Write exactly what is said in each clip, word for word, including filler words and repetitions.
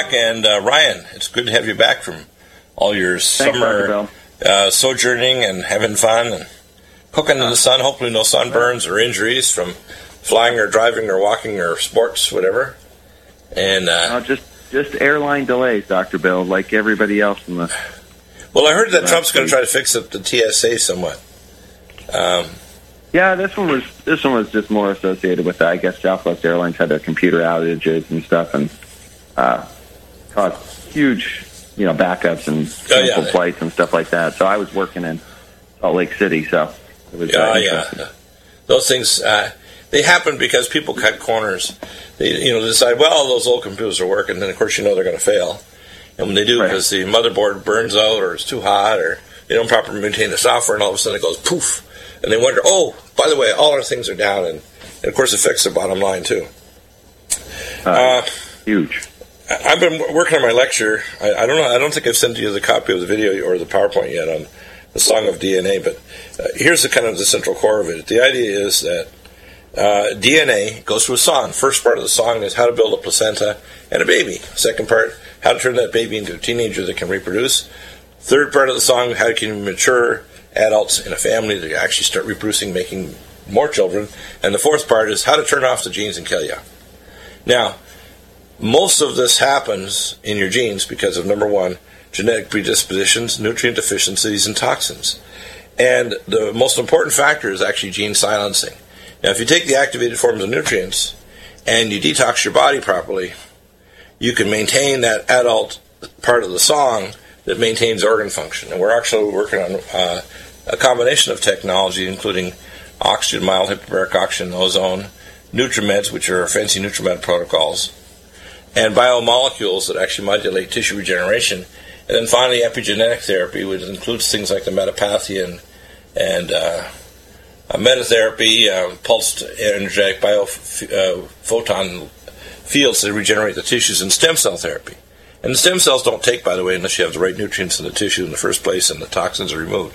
back, and uh, Ryan, it's good to have you back from all your Thanks, summer uh, sojourning and having fun and cooking in the sun. Hopefully no sunburns or injuries from flying or driving or walking or sports, whatever. And uh, uh, just just airline delays, Doctor Bill, like everybody else in the. Well, I heard that Trump's going to try to fix up the T S A somewhat. Um, yeah, this one was this one was just more associated with that. I guess Southwest Airlines had their computer outages and stuff, and uh, caused huge, you know, backups and canceled oh, yeah. flights and stuff like that. So I was working in Salt Lake City, so it was. Yeah, uh, yeah. Those things uh, they happen because people cut corners. They, you know, decide, well, those old computers are working, and then of course you know they're going to fail. And when they do, because right. the motherboard burns out or it's too hot or they don't properly maintain the software, and all of a sudden it goes poof. And they wonder, oh, by the way, all our things are down. And, and of course, it affects the bottom line, too. Uh, uh, huge. I've been working on my lecture. I, I don't know. I don't think I've sent you the copy of the video or the PowerPoint yet on the Song of D N A. But uh, here's the kind of the central core of it. The idea is that uh, D N A goes through a song. First part of the song is how to build a placenta and a baby. Second part, how to turn that baby into a teenager that can reproduce. Third part of the song, how can you mature adults in a family to actually start reproducing, making more children. And the fourth part is how to turn off the genes and kill you. Now, most of this happens in your genes because of, number one, genetic predispositions, nutrient deficiencies, and toxins. And the most important factor is actually gene silencing. Now, if you take the activated forms of nutrients and you detox your body properly, you can maintain that adult part of the song that maintains organ function. And we're actually working on uh, a combination of technology, including oxygen, mild hyperbaric oxygen, ozone, NutriMeds, which are fancy NutriMed protocols, and biomolecules that actually modulate tissue regeneration. And then finally, epigenetic therapy, which includes things like the metapathy and, and uh, uh, metatherapy, uh, pulsed energetic biophoton uh, fields that regenerate the tissues, and stem cell therapy. And the stem cells don't take, by the way, unless you have the right nutrients in the tissue in the first place and the toxins are removed.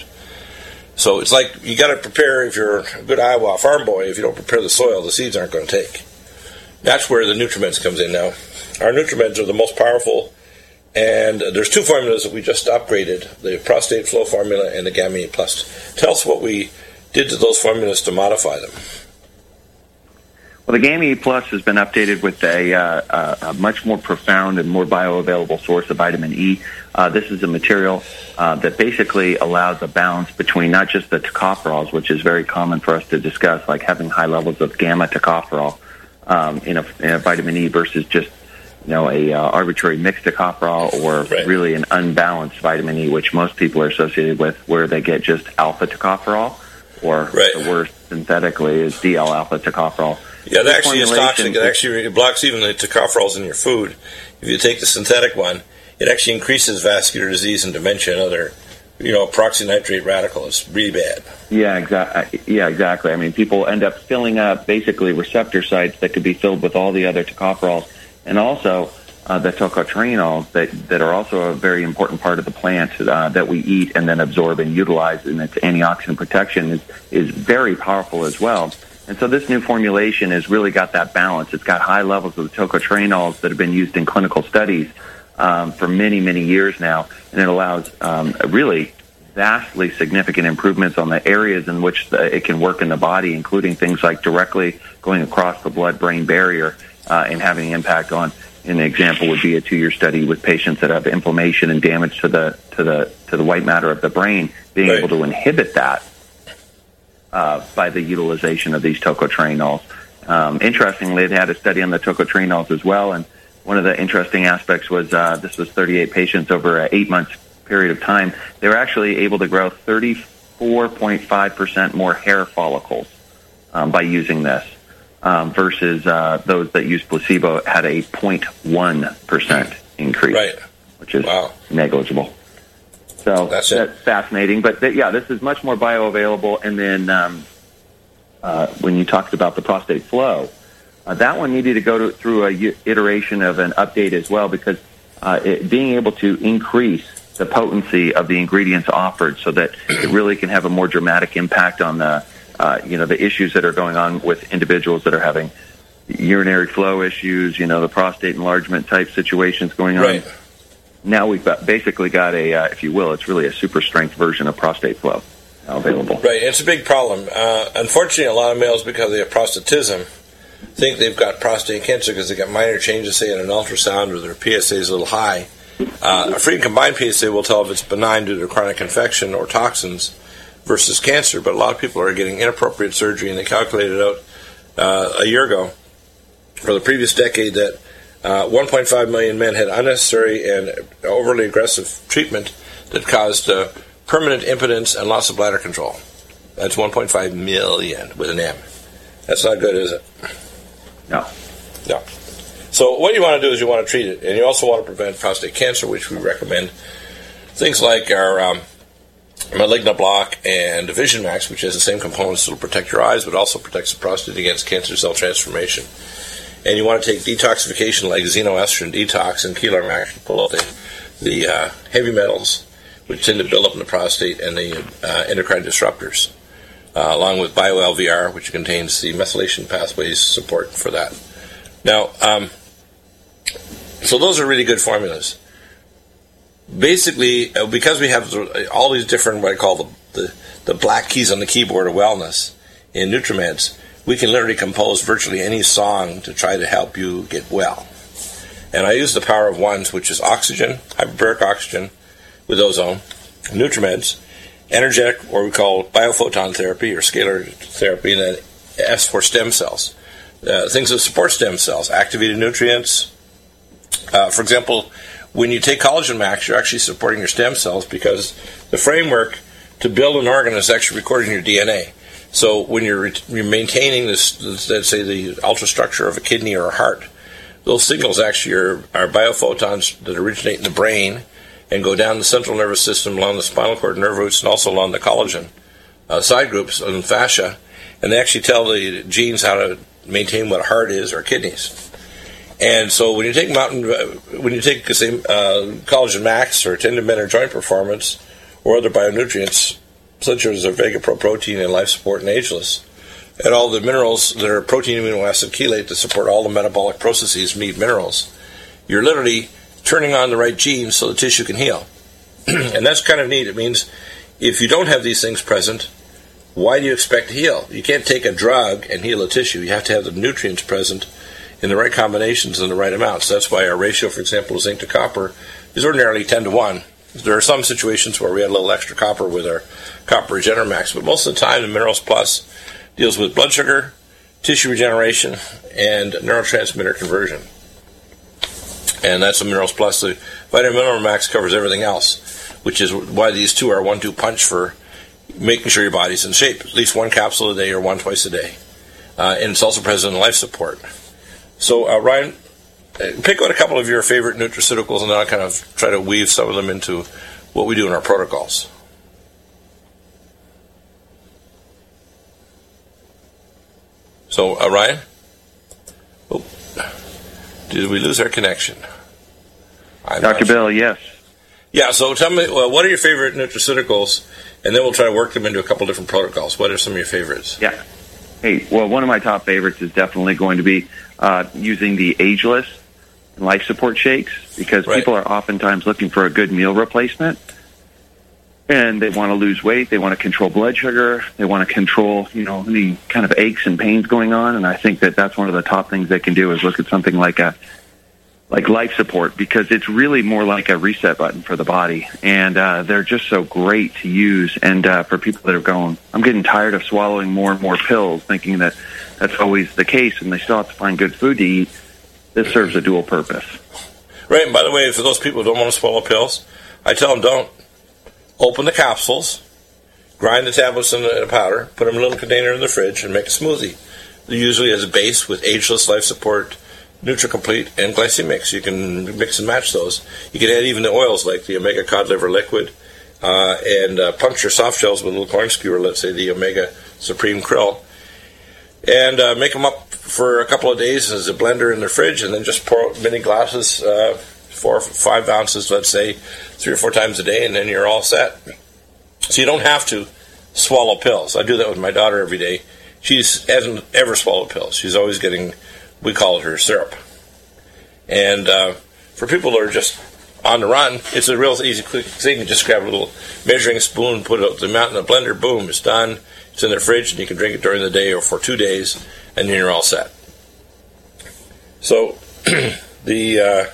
So it's like you got to prepare, if you're a good Iowa farm boy, if you don't prepare the soil, the seeds aren't going to take. That's where the NutriMeds comes in now. Our NutriMeds are the most powerful, and there's two formulas that we just upgraded, the Prostate Flow formula and the Gamma E Plus. Tell us what we did to those formulas to modify them. Well, the Gamma E Plus has been updated with a, uh, a much more profound and more bioavailable source of vitamin E. Uh, this is a material uh, that basically allows a balance between not just the tocopherols, which is very common for us to discuss, like having high levels of gamma tocopherol um, in, a, in a vitamin E versus just you know a uh, arbitrary mixed tocopherol or right. really an unbalanced vitamin E, which most people are associated with, where they get just alpha tocopherol, or right. the worst synthetically is D L alpha tocopherol. Yeah, that actually is toxic. It actually blocks even the tocopherols in your food. If you take the synthetic one, it actually increases vascular disease and dementia and other, you know, peroxynitrate radical. It's really bad. Yeah, exactly. Yeah, exactly. I mean, people end up filling up basically receptor sites that could be filled with all the other tocopherols, and also uh, the tocotrienols that that are also a very important part of the plant uh, that we eat and then absorb and utilize, and its antioxidant protection is is very powerful as well. And so this new formulation has really got that balance. It's got high levels of the tocotrienols that have been used in clinical studies um, for many, many years now, and it allows um, really vastly significant improvements on the areas in which the, it can work in the body, including things like directly going across the blood-brain barrier uh, and having an impact on. An example would be a two-year study with patients that have inflammation and damage to the to the to the white matter of the brain, being right. able to inhibit that. Uh, by the utilization of these tocotrienols. Um, interestingly, they had a study on the tocotrienols as well, and one of the interesting aspects was uh, this was thirty-eight patients over an eight-month period of time. They were actually able to grow thirty-four point five percent more hair follicles um, by using this um, versus uh, those that used placebo had a zero point one percent increase, right. which is wow. negligible. So that's, that's fascinating. But, th- yeah, this is much more bioavailable. And then um, uh, when you talked about the prostate flow, uh, that one needed to go to, through a u- iteration of an update as well, because uh, it, being able to increase the potency of the ingredients offered so that it really can have a more dramatic impact on the, uh, you know, the issues that are going on with individuals that are having urinary flow issues, you know, the prostate enlargement type situations going on. Right. Now we've got, basically got a, uh, if you will, it's really a super strength version of Prostate Flow now available. Right, it's a big problem. Uh, unfortunately, a lot of males, because they have prostatism, think they've got prostate cancer because they got minor changes, say, in an ultrasound, or their P S A is a little high. Uh, a free and combined P S A will tell if it's benign due to chronic infection or toxins versus cancer, but a lot of people are getting inappropriate surgery, and they calculated out uh, a year ago, for the previous decade, that uh, one point five million men had unnecessary and overly aggressive treatment that caused uh, permanent impotence and loss of bladder control. That's one point five million with an M. That's not good, is it? No. No. So what you want to do is you want to treat it, and you also want to prevent prostate cancer, which we recommend. Things like our um, Malignant Block and Vision Max, which has the same components that will protect your eyes, but also protects the prostate against cancer cell transformation. And you want to take detoxification like xenoestrogen detox and Kelar Max to pull out the, the uh, heavy metals, which tend to build up in the prostate, and the uh, endocrine disruptors, uh, along with BioL V R, which contains the methylation pathways support for that. Now, um, so those are really good formulas. Basically, uh, because we have all these different, what I call the, the, the black keys on the keyboard of wellness in NutriMeds, we can literally compose virtually any song to try to help you get well. And I use the power of ones, which is oxygen, hyperbaric oxygen with ozone, NutriMeds, energetic, or we call biophoton therapy or scalar therapy, and then S for stem cells. Uh, things that support stem cells, activated nutrients. Uh, for example, when you take Collagen Max, you're actually supporting your stem cells because the framework to build an organ is actually recorded in your D N A. So when you're, re- you're maintaining this, this, let's say, the ultrastructure of a kidney or a heart, those signals actually are, are biophotons that originate in the brain and go down the central nervous system, along the spinal cord nerve roots, and also along the collagen uh, side groups and fascia, and they actually tell the genes how to maintain what a heart is or kidneys. And so when you take mountain, uh, when you take the same uh, Collagen Max or Tendon Bender Joint Performance or other bionutrients, such as Vega Pro Protein and Life Support and Ageless, and all the minerals that are protein amino acid chelate to support all the metabolic processes need minerals, you're literally turning on the right genes so the tissue can heal. And that's kind of neat. It means if you don't have these things present, why do you expect to heal? You can't take a drug and heal a tissue. You have to have the nutrients present in the right combinations and the right amounts. That's why our ratio, for example, of zinc to copper is ordinarily ten to one. There are some situations where we had a little extra copper with our Copper Regener Max, but most of the time the Minerals Plus deals with blood sugar, tissue regeneration, and neurotransmitter conversion. And that's the Minerals Plus. The Vitamin Mineral Max covers everything else, which is why these two are one two punch for making sure your body's in shape. At least one capsule a day or one twice a day. Uh, and it's also present in Life Support. So, uh, Ryan, pick out a couple of your favorite nutraceuticals, and then I'll kind of try to weave some of them into what we do in our protocols. So, uh, Ryan? Oh, did we lose our connection? I'm Doctor Bill, yes. Yeah, so tell me, well, what are your favorite nutraceuticals, and then we'll try to work them into a couple different protocols. What are some of your favorites? Yeah. Hey, well, one of my top favorites is definitely going to be uh, using the Ageless Life Support shakes, because right. people are oftentimes looking for a good meal replacement, and they want to lose weight, they want to control blood sugar, they want to control, you know, any kind of aches and pains going on, and I think that that's one of the top things they can do is look at something like a like Life Support, because it's really more like a reset button for the body, and uh, they're just so great to use. And uh, for people that are going, I'm getting tired of swallowing more and more pills, thinking that that's always the case, and they still have to find good food to eat, this serves a dual purpose. Right, and by the way, for those people who don't want to swallow pills, I tell them don't. Open the capsules, grind the tablets in a powder, put them in a little container in the fridge, and make a smoothie. Usually as a base with Ageless, Life Support, NutriComplete, and Glycemix. You can mix and match those. You can add even the oils like the Omega Cod Liver Liquid, uh, and uh, puncture soft shells with a little corn skewer, let's say the Omega Supreme Krill, and uh, make them up for a couple of days as a blender in the fridge, and then just pour out mini glasses, uh, four or five ounces, let's say, three or four times a day, and then you're all set. So you don't have to swallow pills. I do that with my daughter every day. She hasn't ever swallowed pills. She's always getting we call it her syrup. And uh, for people that are just on the run, it's a real easy, quick thing. You just grab a little measuring spoon, put it, the amount in a blender, boom, it's done. It's in the fridge, and you can drink it during the day or for two days, and then you're all set. So, the uh,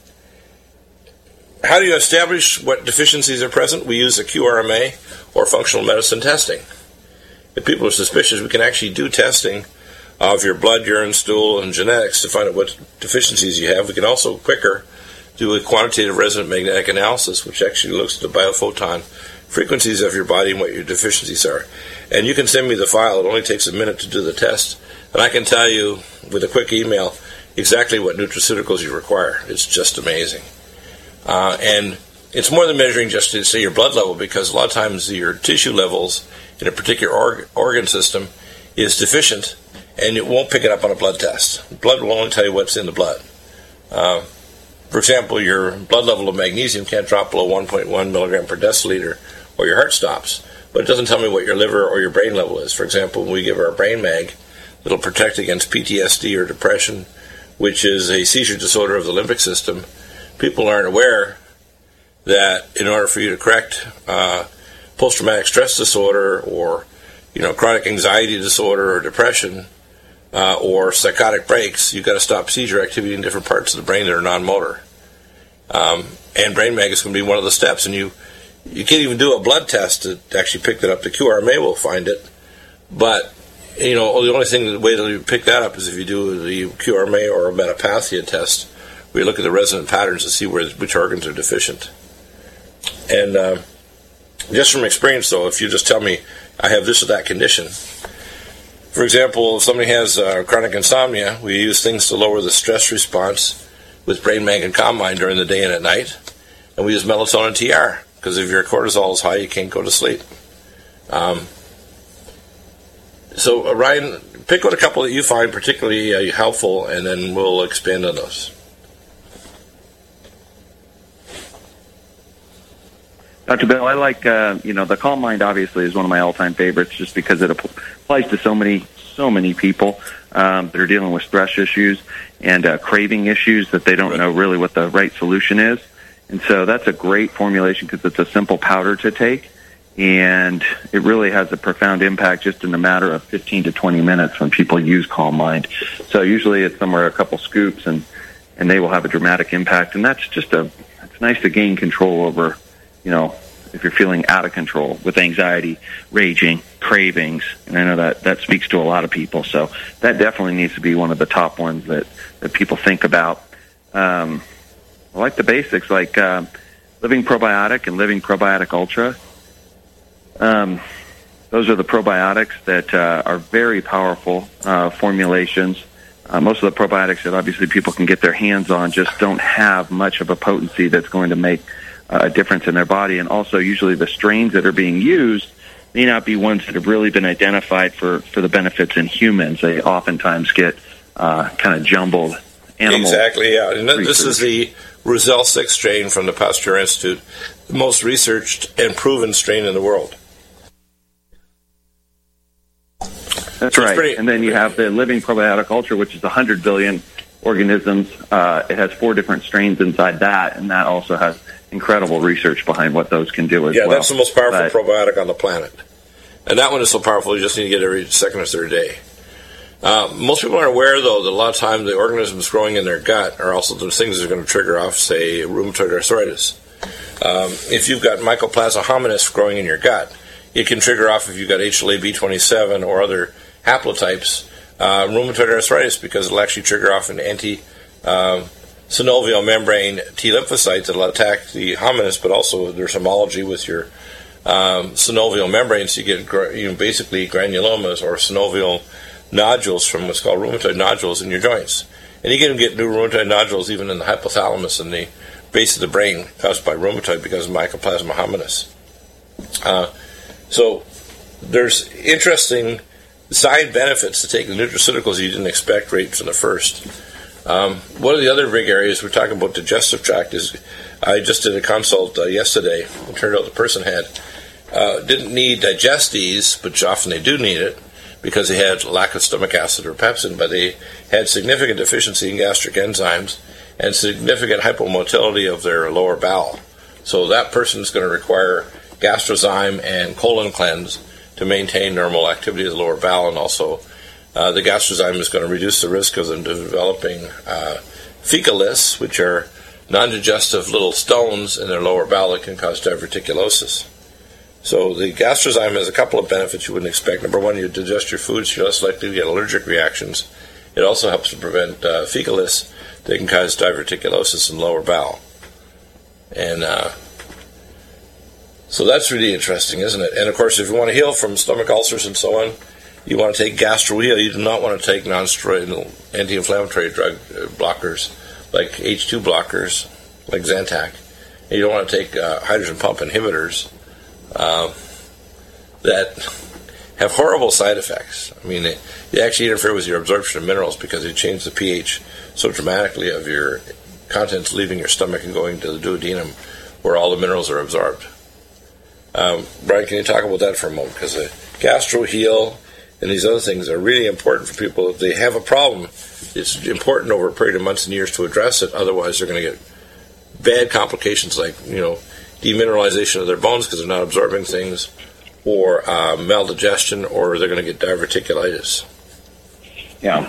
how do you establish what deficiencies are present? We use a Q R M A or functional medicine testing. If people are suspicious, we can actually do testing of your blood, urine, stool, and genetics to find out what deficiencies you have. We can also, quicker, do a quantitative resonant magnetic analysis, which actually looks at the biophoton frequencies of your body and what your deficiencies are. And you can send me the file. It only takes a minute to do the test. And I can tell you, with a quick email, exactly what nutraceuticals you require. It's just amazing. Uh, and it's more than measuring just to say your blood level, because a lot of times your tissue levels in a particular org- organ system is deficient, and it won't pick it up on a blood test. Blood will only tell you what's in the blood. Uh, for example, your blood level of magnesium can't drop below one point one milligram per deciliter, or your heart stops. But it doesn't tell me what your liver or your brain level is. For example, when we give our brain mag, it'll protect against P T S D or depression, which is a seizure disorder of the limbic system. People aren't aware that in order for you to correct uh, post-traumatic stress disorder, or you know, chronic anxiety disorder or depression, uh, or psychotic breaks, you've got to stop seizure activity in different parts of the brain that are non-motor. Um, and brain mag is going to be one of the steps. And you you can't even do a blood test to actually pick that up. The Q R M A will find it, but you know, the only thing, the way to pick that up is if you do the Q R M A or a metapathia test, where you look at the resonant patterns to see where which organs are deficient. And uh, just from experience, though, if you just tell me I have this or that condition, for example, if somebody has uh, chronic insomnia, we use things to lower the stress response with brain mag and calm mind during the day and at night, and we use melatonin T R, because if your cortisol is high, you can't go to sleep. Um, so, uh, Ryan, pick out a couple that you find particularly uh, helpful, and then we'll expand on those. Doctor Bill, I like, uh, you know, the Calm Mind obviously is one of my all-time favorites, just because it applies to so many, so many people um, that are dealing with stress issues and uh, craving issues that they don't right. know really what the right solution is. And so that's a great formulation because it's a simple powder to take, and it really has a profound impact just in a matter of fifteen to twenty minutes when people use Calm Mind. So usually it's somewhere a couple scoops, and, and they will have a dramatic impact. And that's just a, it's nice to gain control over, you know, if you're feeling out of control with anxiety, raging, cravings, and I know that that speaks to a lot of people. So that definitely needs to be one of the top ones that, that people think about. Um, I like the basics, like uh, Living Probiotic and Living Probiotic Ultra. Um, those are the probiotics that uh, are very powerful uh, formulations. Uh, most of the probiotics that obviously people can get their hands on just don't have much of a potency that's going to make a difference in their body. And also usually the strains that are being used may not be ones that have really been identified for, for the benefits in humans. They oftentimes get uh, kind of jumbled animal. Exactly, yeah. And this is the Roselle six strain from the Pasteur Institute, the most researched and proven strain in the world. That's right. Pretty, and then you have the Living Probiotic Ultra, which is one hundred billion organisms. Uh, it has four different strains inside that, and that also has incredible research behind what those can do as yeah, well. Yeah, that's the most powerful but, probiotic on the planet. And that one is so powerful, you just need to get it every second or third day. Uh, most people are aware, though, that a lot of times the organisms growing in their gut are also the things that are going to trigger off, say, rheumatoid arthritis. Um, if you've got Mycoplasma hominis growing in your gut, it can trigger off if you've got H L A B twenty-seven or other haplotypes, uh, rheumatoid arthritis, because it'll actually trigger off an anti- um, synovial membrane T lymphocytes that will attack the hominis, but also there's homology with your um, synovial membrane, so you get gra- you know, basically granulomas or synovial nodules from what's called rheumatoid nodules in your joints. And you can get new rheumatoid nodules even in the hypothalamus and the base of the brain caused by rheumatoid because of Mycoplasma hominis. Uh, so there's interesting side benefits to taking nutraceuticals you didn't expect right from the first. Um, one of the other big areas we're talking about digestive tract is I just did a consult uh, yesterday. It turned out the person had uh, didn't need digestes, but often they do need it because they had lack of stomach acid or pepsin, but they had significant deficiency in gastric enzymes and significant hypomotility of their lower bowel. So that person is going to require Gastrozyme and colon cleanse to maintain normal activity of the lower bowel, and also uh, the Gastrozyme is going to reduce the risk of them developing uh, fecalus, which are non-digestive little stones in their lower bowel that can cause diverticulosis. So the Gastrozyme has a couple of benefits you wouldn't expect. Number one, you digest your foods, you're less likely to get allergic reactions. It also helps to prevent uh, fecalus that can cause diverticulosis in the lower bowel. And uh, so that's really interesting, isn't it? And of course, if you want to heal from stomach ulcers and so on, you want to take GastroHeal. You do not want to take non-steroidal anti-inflammatory drug blockers like H two blockers, like Zantac. And you don't want to take uh, hydrogen pump inhibitors uh, that have horrible side effects. I mean, they, they actually interfere with your absorption of minerals because they change the pH so dramatically of your contents leaving your stomach and going to the duodenum where all the minerals are absorbed. Um, Brian, can you talk about that for a moment? Because the GastroHeal and these other things are really important for people. If they have a problem, it's important over a period of months and years to address it. Otherwise, they're going to get bad complications like, you know, demineralization of their bones because they're not absorbing things, or uh, maldigestion, or they're going to get diverticulitis. Yeah.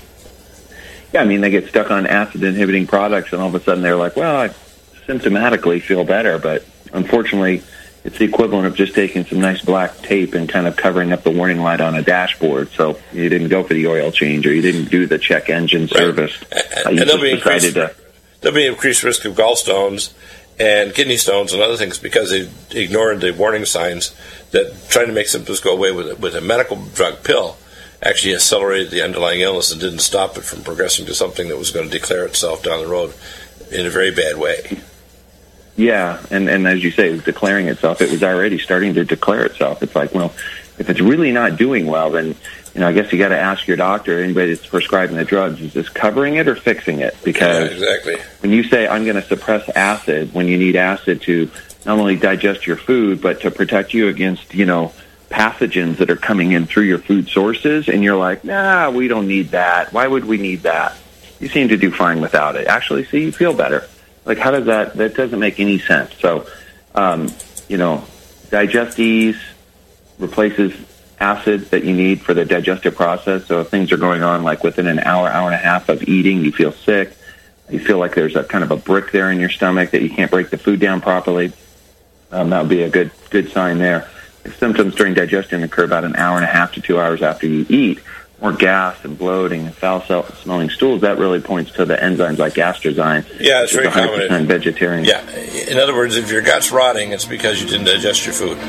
Yeah, I mean, they get stuck on acid-inhibiting products, and all of a sudden they're like, well, I symptomatically feel better, but unfortunately, it's the equivalent of just taking some nice black tape and kind of covering up the warning light on a dashboard. So you didn't go for the oil change, or you didn't do the check engine service. Right. Uh, and, you and there'll, be decided increased, to, there'll be increased risk of gallstones and kidney stones and other things because they ignored the warning signs that trying to make symptoms go away with, with a medical drug pill actually accelerated the underlying illness and didn't stop it from progressing to something that was going to declare itself down the road in a very bad way. Yeah, and, and as you say, it was declaring itself. It was already starting to declare itself. It's like, well, if it's really not doing well, then, you know, I guess you got to ask your doctor, anybody that's prescribing the drugs, is this covering it or fixing it? Because yeah, exactly. When you say, I'm going to suppress acid, when you need acid to not only digest your food, but to protect you against, you know, pathogens that are coming in through your food sources, and you're like, nah, we don't need that. Why would we need that? You seem to do fine without it. Actually, see, you feel better. Like, how does that, that doesn't make any sense. So, um, you know, Digestease replaces acid that you need for the digestive process. So if things are going on, like within an hour, hour and a half of eating, you feel sick, you feel like there's a kind of a brick there in your stomach that you can't break the food down properly, um, that would be a good, good sign there. If symptoms during digestion occur about an hour and a half to two hours after you eat, more gas and bloating and foul-smelling stools, that really points to the enzymes like Gastrozyme. Yeah, it's very one hundred percent common. Vegetarian. Yeah. In other words, if your gut's rotting, it's because you didn't digest your food.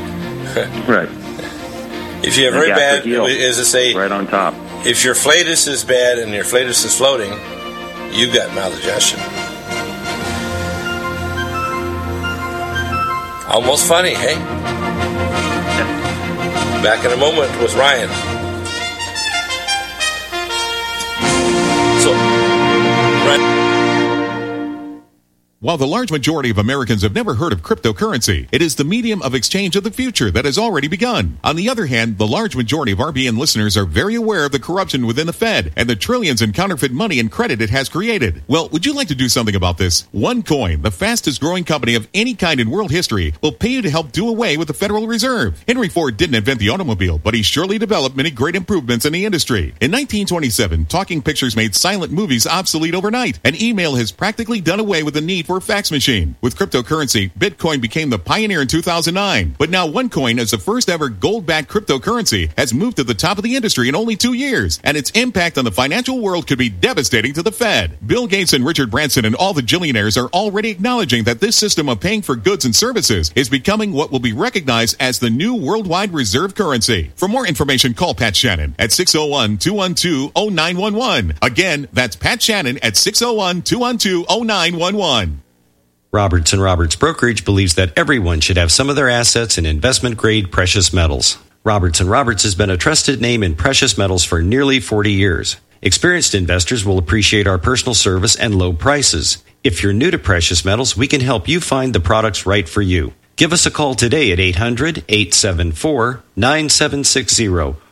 Right. If you have very bad, as I say, right on top. If your flatus is bad and your flatus is floating, you've got maldigestion. Almost funny, hey? Back in a moment with Ryan. So, Ryan. While the large majority of Americans have never heard of cryptocurrency, it is the medium of exchange of the future that has already begun. On the other hand, the large majority of R B N listeners are very aware of the corruption within the Fed and the trillions in counterfeit money and credit it has created. Well, would you like to do something about this? OneCoin, the fastest growing company of any kind in world history, will pay you to help do away with the Federal Reserve. Henry Ford didn't invent the automobile, but he surely developed many great improvements in the industry. In nineteen twenty-seven, talking pictures made silent movies obsolete overnight, and email has practically done away with the need for a fax machine. With cryptocurrency, Bitcoin became the pioneer in two thousand nine. But now OneCoin, as the first ever gold-backed cryptocurrency, has moved to the top of the industry in only two years, and its impact on the financial world could be devastating to the Fed. Bill Gates and Richard Branson and all the billionaires are already acknowledging that this system of paying for goods and services is becoming what will be recognized as the new worldwide reserve currency. For more information, call Pat Shannon at six oh one, two one two, oh nine one one. Again, that's Pat Shannon at six oh one, two one two, oh nine one one. Roberts and Roberts Brokerage believes that everyone should have some of their assets in investment-grade precious metals. Roberts and Roberts has been a trusted name in precious metals for nearly forty years. Experienced investors will appreciate our personal service and low prices. If you're new to precious metals, we can help you find the products right for you. Give us a call today at eight hundred, eight seven four, nine seven six zero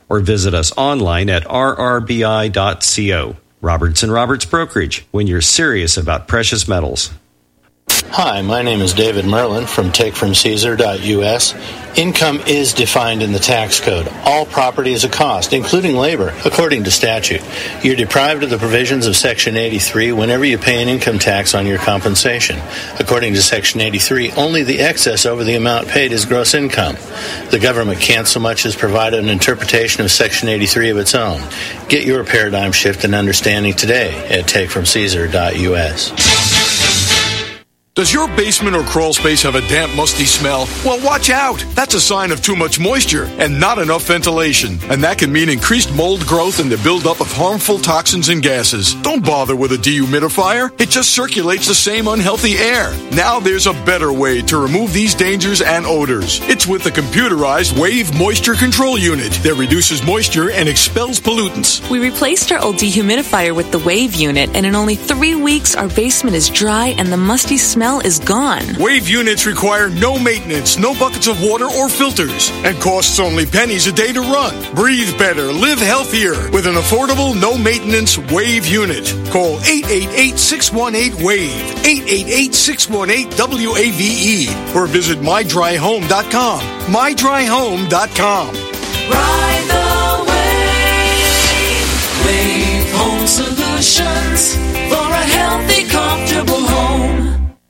or visit us online at r r b i dot co. Robertson Roberts Brokerage, when you're serious about precious metals. Hi, my name is David Merlin from take from caesar dot u s. Income is defined in the tax code. All property is a cost, including labor, according to statute. You're deprived of the provisions of Section eighty-three whenever you pay an income tax on your compensation. According to Section eighty-three, only the excess over the amount paid is gross income. The government can't so much as provide an interpretation of Section eighty-three of its own. Get your paradigm shift and understanding today at take from caesar dot u s. Does your basement or crawl space have a damp, musty smell? Well, watch out. That's a sign of too much moisture and not enough ventilation. And that can mean increased mold growth and the buildup of harmful toxins and gases. Don't bother with a dehumidifier. It just circulates the same unhealthy air. Now there's a better way to remove these dangers and odors. It's with the computerized Wave Moisture Control Unit that reduces moisture and expels pollutants. We replaced our old dehumidifier with the Wave unit, and in only three weeks, our basement is dry and the musty smell is gone. Wave units require no maintenance, no buckets of water or filters, and costs only pennies a day to run. Breathe better, live healthier with an affordable, no-maintenance Wave unit. Call eight eight eight, six one eight, WAVE, eight eight eight, six one eight, W A V E, or visit my dry home dot com, my dry home dot com. Ride the wave. Wave Home Solutions for a healthy, comfortable home.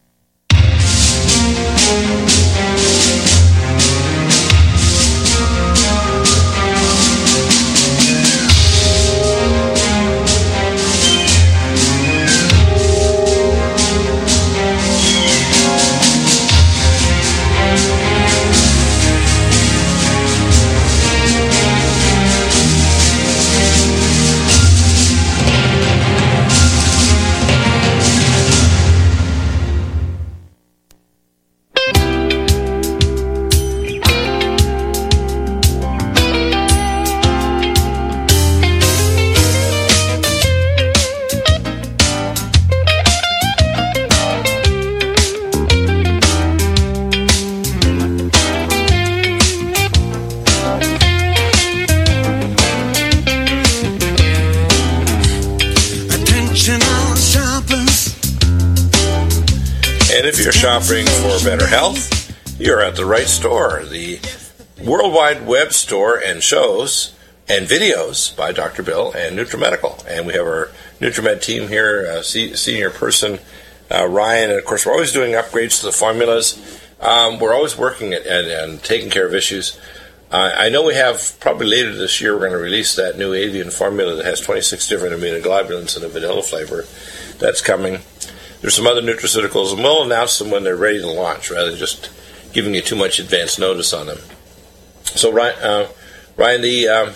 Shopping for better health, you're at the right store. The World Wide Web store and shows and videos by Doctor Bill and NutriMedical. And we have our NutriMed team here, uh, senior person uh, Ryan. And of course, we're always doing upgrades to the formulas. Um, we're always working at, at and taking care of issues. Uh, I know we have, probably later this year, we're going to release that new avian formula that has twenty-six different immunoglobulins and a vanilla flavor. That's coming. There's some other nutraceuticals, and we'll announce them when they're ready to launch, rather than just giving you too much advance notice on them. So, Ryan, uh, Ryan the um,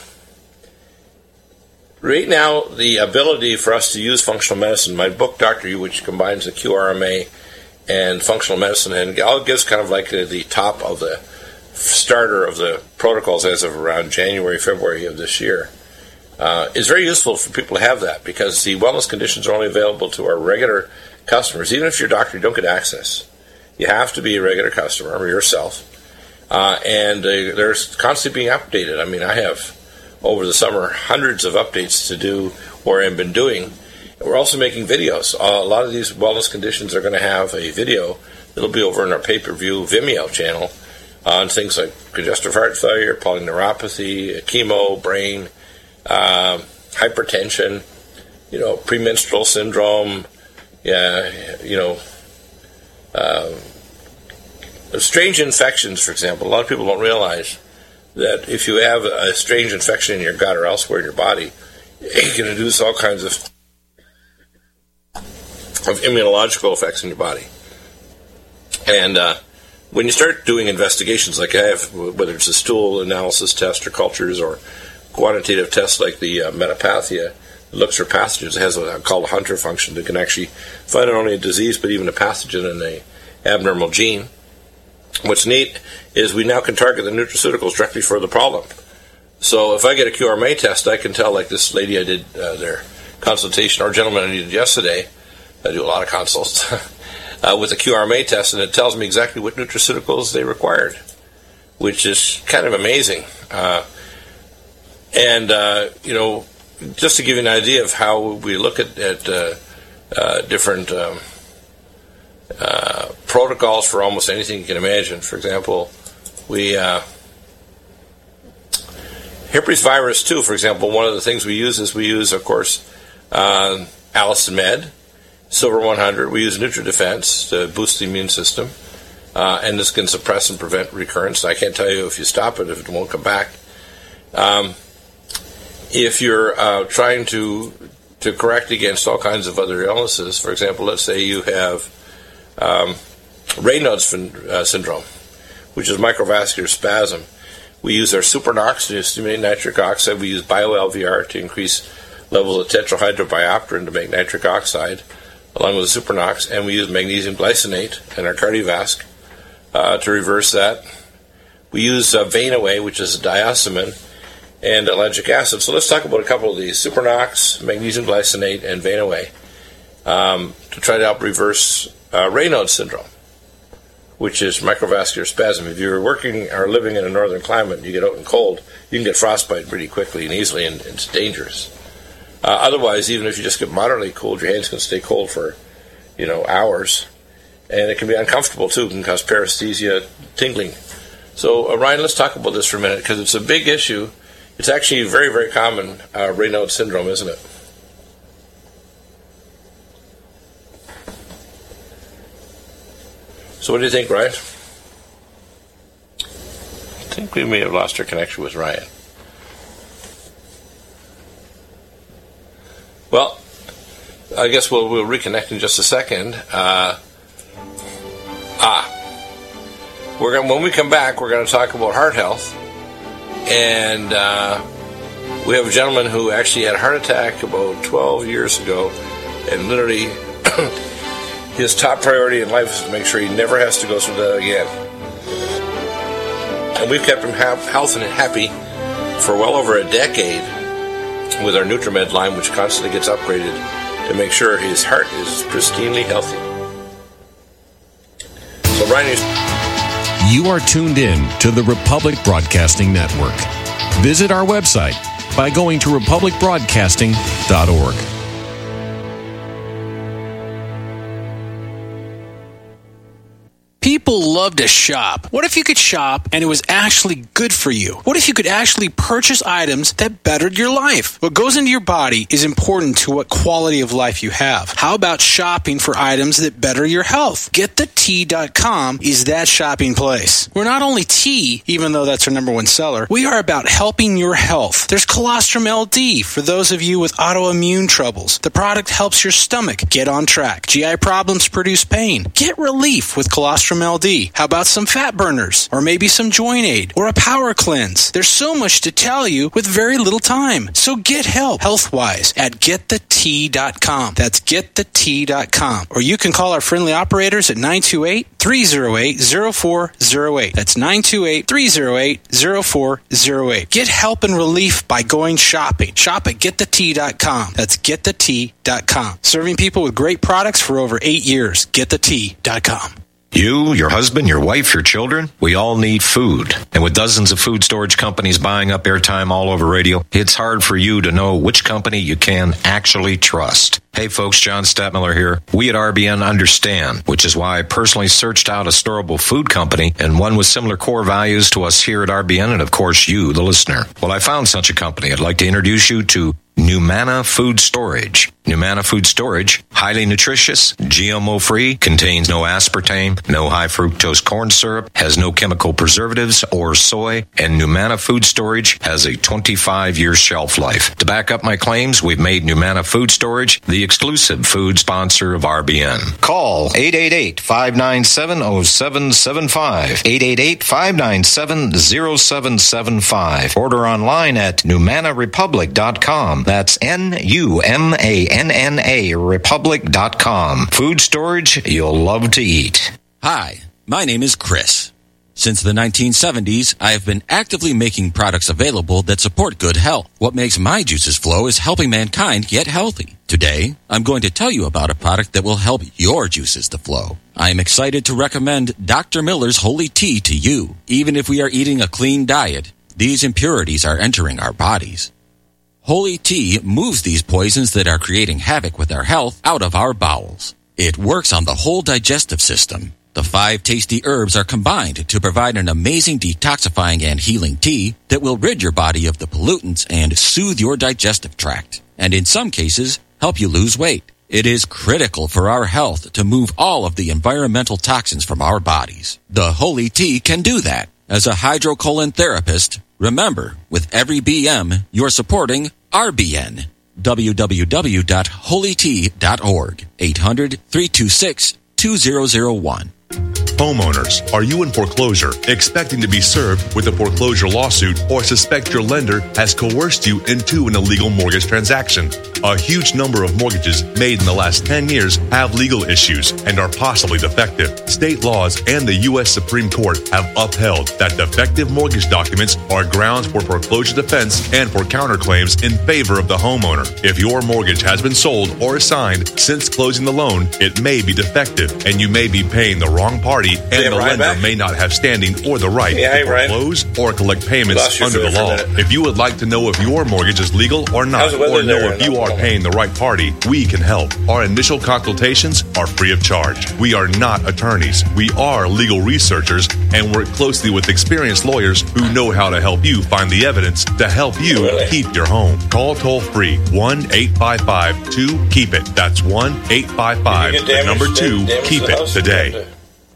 right now, the ability for us to use functional medicine, my book, Doctor U, which combines the Q R M A and functional medicine, and all gives kind of like the top of the starter of the protocols as of around January, February of this year. Uh, is very useful for people to have that, because the wellness conditions are only available to our regular customers. Even if you're a doctor, you don't get access. You have to be a regular customer or yourself. Uh, and uh, they're constantly being updated. I mean, I have, over the summer, hundreds of updates to do, or I've been doing. We're also making videos. Uh, a lot of these wellness conditions are going to have a video that'll be over in our pay-per-view Vimeo channel on things like congestive heart failure, polyneuropathy, chemo, brain, uh, hypertension, you know, premenstrual syndrome, yeah, you know, uh, strange infections, for example. A lot of people don't realize that if you have a strange infection in your gut or elsewhere in your body, it can induce all kinds of, of immunological effects in your body. And uh, when you start doing investigations like I have, whether it's a stool analysis test or cultures or quantitative tests like the uh, Metapathia, it looks for pathogens. It has a called a Hunter function that can actually find not only a disease but even a pathogen in a abnormal gene. What's neat is we now can target the nutraceuticals directly for the problem. So if I get a Q R M A test, I can tell, like this lady I did uh, their consultation, or gentleman I did yesterday, I do a lot of consults, uh, with a Q R M A test, and it tells me exactly what nutraceuticals they required, which is kind of amazing. Uh, and, uh, you know, just to give you an idea of how we look at, at uh, uh, different um, uh, protocols for almost anything you can imagine. For example, we... Uh, herpes virus, too, for example, one of the things we use is we use, of course, uh, Allicin Med, Silver one hundred. We use NutriDefense to boost the immune system, uh, and this can suppress and prevent recurrence. I can't tell you if you stop it, if it won't come back. Um, if you're uh, trying to to correct against all kinds of other illnesses, for example, let's say you have um, Raynaud's uh, syndrome, which is microvascular spasm. We use our Supernox to stimulate nitric oxide. We use BioL V R to increase levels of tetrahydrobiopterin to make nitric oxide, along with the Supernox. And we use magnesium glycinate in our Cardiovasc uh, to reverse that. We use uh, Vein-Away, which is a diosmin, and ellagic acid. So let's talk about a couple of these: Supernox, magnesium glycinate, and Vein-Away, um, to try to help reverse uh, Raynaud's syndrome, which is microvascular spasm. If you're working or living in a northern climate and you get out in cold, you can get frostbite pretty quickly and easily, and it's dangerous. Uh, otherwise, even if you just get moderately cold, your hands can stay cold for, you know, hours, and it can be uncomfortable too. It can cause paresthesia, tingling. So, uh, Ryan, let's talk about this for a minute, because it's a big issue. It's actually very, very common, uh, Raynaud's syndrome, isn't it? So what do you think, Ryan? I think we may have lost our connection with Ryan. Well, I guess we'll, we'll reconnect in just a second. Uh, ah, we're gonna, when we come back, we're going to talk about heart health. And uh, we have a gentleman who actually had a heart attack about twelve years ago, and literally... his top priority in life is to make sure he never has to go through that again. And we've kept him ha- healthy and happy for well over a decade with our NutriMed line, which constantly gets upgraded to make sure his heart is pristinely healthy. So, Ryan, you are tuned in to the Republic Broadcasting Network. Visit our website by going to republic broadcasting dot org. People love to shop. What if you could shop and it was actually good for you? What if you could actually purchase items that bettered your life? What goes into your body is important to what quality of life you have. How about shopping for items that better your health? get the tea dot com is that shopping place. We're not only tea, even though that's our number one seller, we are about helping your health. There's Colostrum L D for those of you with autoimmune troubles. The product helps your stomach get on track. G I problems produce pain. Get relief with Colostrum L D. How about some fat burners? Or maybe some joint aid? Or a power cleanse? There's so much to tell you with very little time. So get help health-wise at get the tea dot com. That's get the tea dot com. Or you can call our friendly operators at nine two eight, three oh eight, oh four oh eight. That's nine two eight, three oh eight, oh four oh eight. Get help and relief by going shopping. Shop at get the tea dot com. That's get the tea dot com. Serving people with great products for over eight years. get the tea dot com. You, your husband, your wife, your children, we all need food. And with dozens of food storage companies buying up airtime all over radio, it's hard for you to know which company you can actually trust. Hey folks, John Stadtmiller here. We at R B N understand, which is why I personally searched out a storable food company and one with similar core values to us here at R B N and of course you, the listener. Well, I found such a company. I'd like to introduce you to Numana Food Storage. Numana Food Storage, highly nutritious, G M O-free, contains no aspartame, no high fructose corn syrup, has no chemical preservatives or soy, and Numana Food Storage has a twenty-five year shelf life. To back up my claims, we've made Numana Food Storage the exclusive food sponsor of R B N. Call eight eight eight, five nine seven, oh seven seven five, eight eight eight, five nine seven, oh seven seven five. Order online at numana republic dot com. That's N U M A N N A republic dot com. Food storage you'll love to eat. Hi, my name is Chris. Since the nineteen seventies, I have been actively making products available that support good health. What makes my juices flow is helping mankind get healthy. Today, I'm going to tell you about a product that will help your juices to flow. I am excited to recommend Doctor Miller's Holy Tea to you. Even if we are eating a clean diet, these impurities are entering our bodies. Holy Tea moves these poisons that are creating havoc with our health out of our bowels. It works on the whole digestive system. The five tasty herbs are combined to provide an amazing detoxifying and healing tea that will rid your body of the pollutants and soothe your digestive tract, and in some cases, help you lose weight. It is critical for our health to move all of the environmental toxins from our bodies. The Holy Tea can do that. As a hydrocolon therapist, remember, with every B M, you're supporting R B N. w w w dot holy tea dot org. eight hundred, three two six, two zero zero one. Homeowners, are you in foreclosure, expecting to be served with a foreclosure lawsuit, or suspect your lender has coerced you into an illegal mortgage transaction? A huge number of mortgages made in the last ten years have legal issues and are possibly defective. State laws and the U S Supreme Court have upheld that defective mortgage documents are grounds for foreclosure defense and for counterclaims in favor of the homeowner. If your mortgage has been sold or assigned since closing the loan, it may be defective and you may be paying the wrong party, and yeah, the Ryan lender back. may not have standing or the right yeah, to foreclose Ryan. or collect payments under the law. If you would like to know if your mortgage is legal or not, or know if you are paying the right party, we can help. Our initial consultations are free of charge. We are not attorneys. We are legal researchers and work closely with experienced lawyers who know how to help you find the evidence to help you really? keep your home. Call toll free one eight five five two keep it. That's one eight five five the number two keep it today.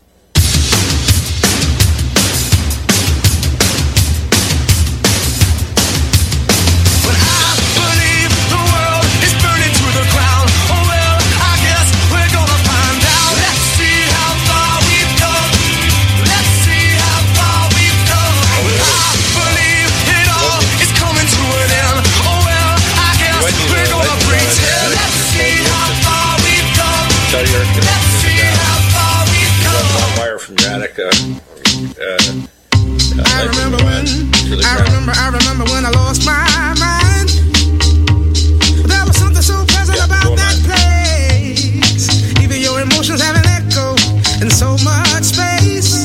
Uh, uh, I remember when I remember I remember when I lost my mind. There was something so pleasant yeah, about that on. place. Even your emotions have an echo in so much space.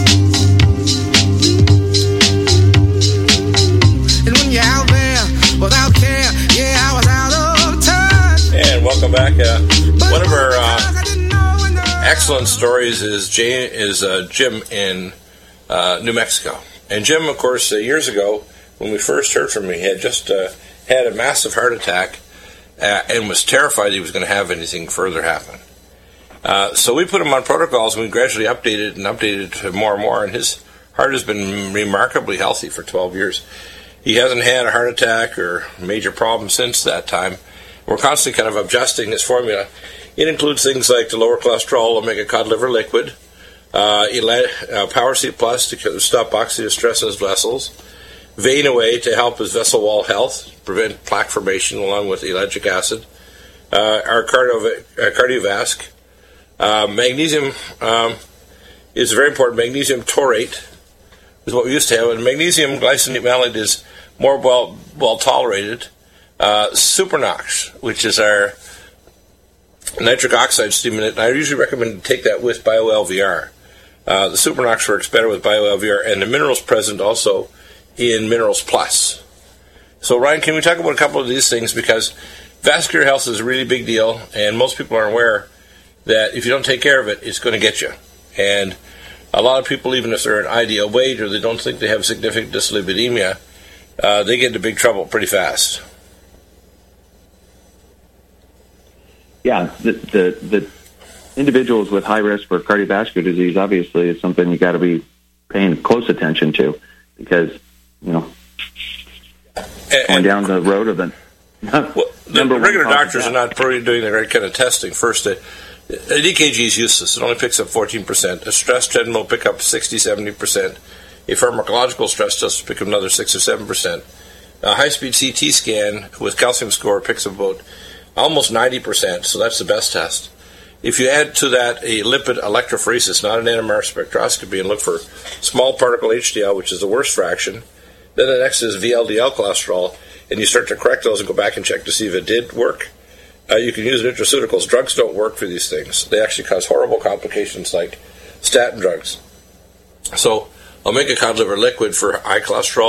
And when you're out there without care, yeah, I was out of touch. And welcome back. Uh, one of our uh, excellent stories is Jay, is uh, Jim in Uh, New Mexico. And Jim, of course, uh, years ago, when we first heard from him, he had just uh, had a massive heart attack uh, and was terrified he was going to have anything further happen. Uh, so we put him on protocols, and we gradually updated and updated more and more, and his heart has been remarkably healthy for twelve years. He hasn't had a heart attack or major problem since that time. We're constantly kind of adjusting his formula. It includes things like the lower cholesterol omega cod liver liquid, Uh, uh, Power C Plus to stop oxidative stress in his vessels, Vein Away to help his vessel wall health, prevent plaque formation along with ellagic acid, uh, our cardio, uh, Cardiovasc. Uh, magnesium um, is very important. Magnesium taurate is what we used to have, and magnesium glycinate malate is more well well tolerated. Uh, Supernox, which is our nitric oxide stimulant, I usually recommend to take that with BioL V R. Uh, the Supernox works better with BioL V R, and the minerals present also in Minerals Plus. So, Ryan, can we talk about a couple of these things? Because vascular health is a really big deal, and most people aren't aware that if you don't take care of it, it's going to get you. And a lot of people, even if they're an ideal weight or they don't think they have significant dyslipidemia, uh, they get into big trouble pretty fast. Yeah, the, the the individuals with high risk for cardiovascular disease obviously is something you got to be paying close attention to, because you know and, going down the road of the well, the regular doctors are not doing the right kind of testing. First, a, a E K G is useless; it only picks up fourteen percent. A stress treadmill will pick up sixty, seventy percent. A pharmacological stress test will pick up another six or seven percent. A high-speed C T scan with calcium score picks up about almost ninety percent, so that's the best test. If you add to that a lipid electrophoresis, not an N M R spectroscopy, and look for small particle H D L, which is the worst fraction, then the next is V L D L cholesterol, and you start to correct those and go back and check to see if it did work. Uh, you can use nutraceuticals. Drugs don't work for these things. They actually cause horrible complications like statin drugs. So omega cod liver liquid for high cholesterol,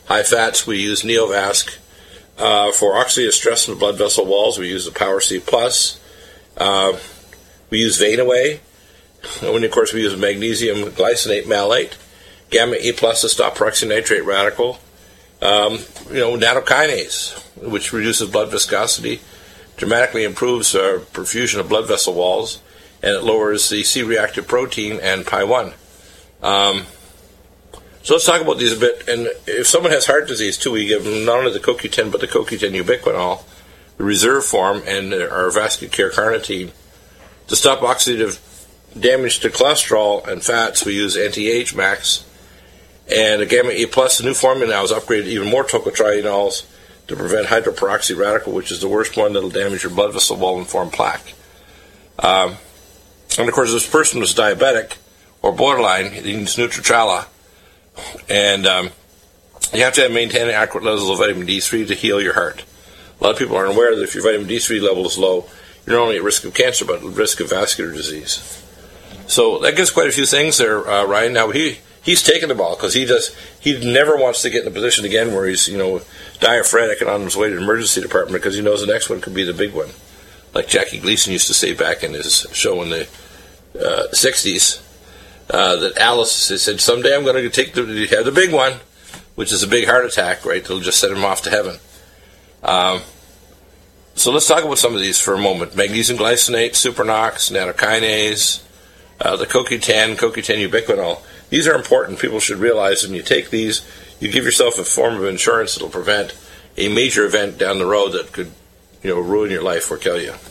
high fats, we use Neovasc. Uh, for oxidative stress in the blood vessel walls, we use the Power C Plus. Uh, we use Vein-Away. And of course, we use magnesium glycinate malate, Gamma E Plus to stop peroxynitrate radical. Um, you know, nattokinase, which reduces blood viscosity, dramatically improves uh, perfusion of blood vessel walls, and it lowers the C-reactive protein and P I one. Um, so let's talk about these a bit. And if someone has heart disease too, we give them not only the C O Q ten but the C O Q ten ubiquinol, the reserve form, and our vascular care carnitine. To stop oxidative damage to cholesterol and fats, we use anti-age max. And a Gamma E Plus, the new formula now is upgraded to even more tocotrienols to prevent hydroperoxy radical, which is the worst one that'll damage your blood vessel wall and form plaque. Um, and of course, this person was diabetic or borderline, he needs Nutrichala. And um, you have to maintain adequate levels of vitamin D three to heal your heart. A lot of people aren't aware that if your vitamin D three level is low, you're not only at risk of cancer, but at risk of vascular disease. So that gives quite a few things there, uh, Ryan. Now, he he's taken the ball because he does. He never wants to get in a position again where he's, you know, diaphoretic and on his way to the emergency department because he knows the next one could be the big one. Like Jackie Gleason used to say back in his show in the uh, sixties, uh, that Alice said, someday I'm going to take the, have the big one, which is a big heart attack, right? It'll just set him off to heaven. Um, so let's talk about some of these for a moment. Magnesium glycinate, Supernox, nattokinase, uh, the C O Q ten, C O Q ten ubiquinol. These are important. People should realize when you take these, you give yourself a form of insurance that will prevent a major event down the road that could, you know, ruin your life or kill you.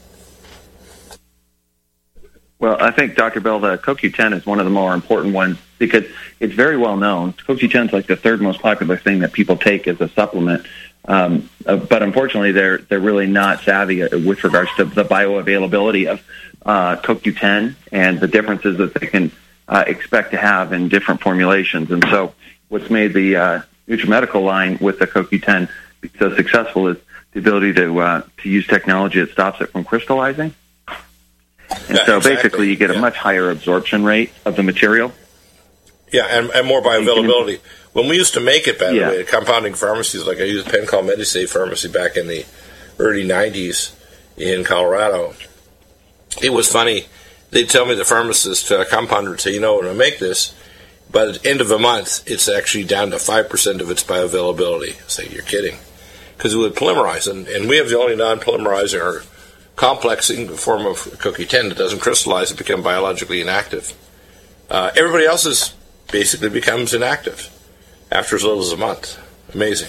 Well, I think, Doctor Bell, the C O Q ten is one of the more important ones because it's very well known. C O Q ten is like the third most popular thing that people take as a supplement. Um, uh, but unfortunately, they're they're really not savvy with regards to the bioavailability of uh, C O Q ten and the differences that they can uh, expect to have in different formulations. And so what's made the uh, NutriMedical line with the C O Q ten be so successful is the ability to uh, to use technology that stops it from crystallizing. And yeah, so exactly. basically you get a yeah. much higher absorption rate of the material. Yeah, and, and more bioavailability. When we used to make it, by the yeah. way, at compounding pharmacies, like I used a pen called Medisafe Pharmacy back in the early nineties in Colorado, it was funny. They'd tell me, the pharmacist, uh, compounder, would say, you know, when I make this, by the end of a month, it's actually down to five percent of its bioavailability. I say, you're kidding. Because it would polymerize, and, and we have the only non-polymerizing or complexing form of C O Q ten that doesn't crystallize and become biologically inactive. Uh, everybody else's basically becomes inactive after as little as a month. Amazing.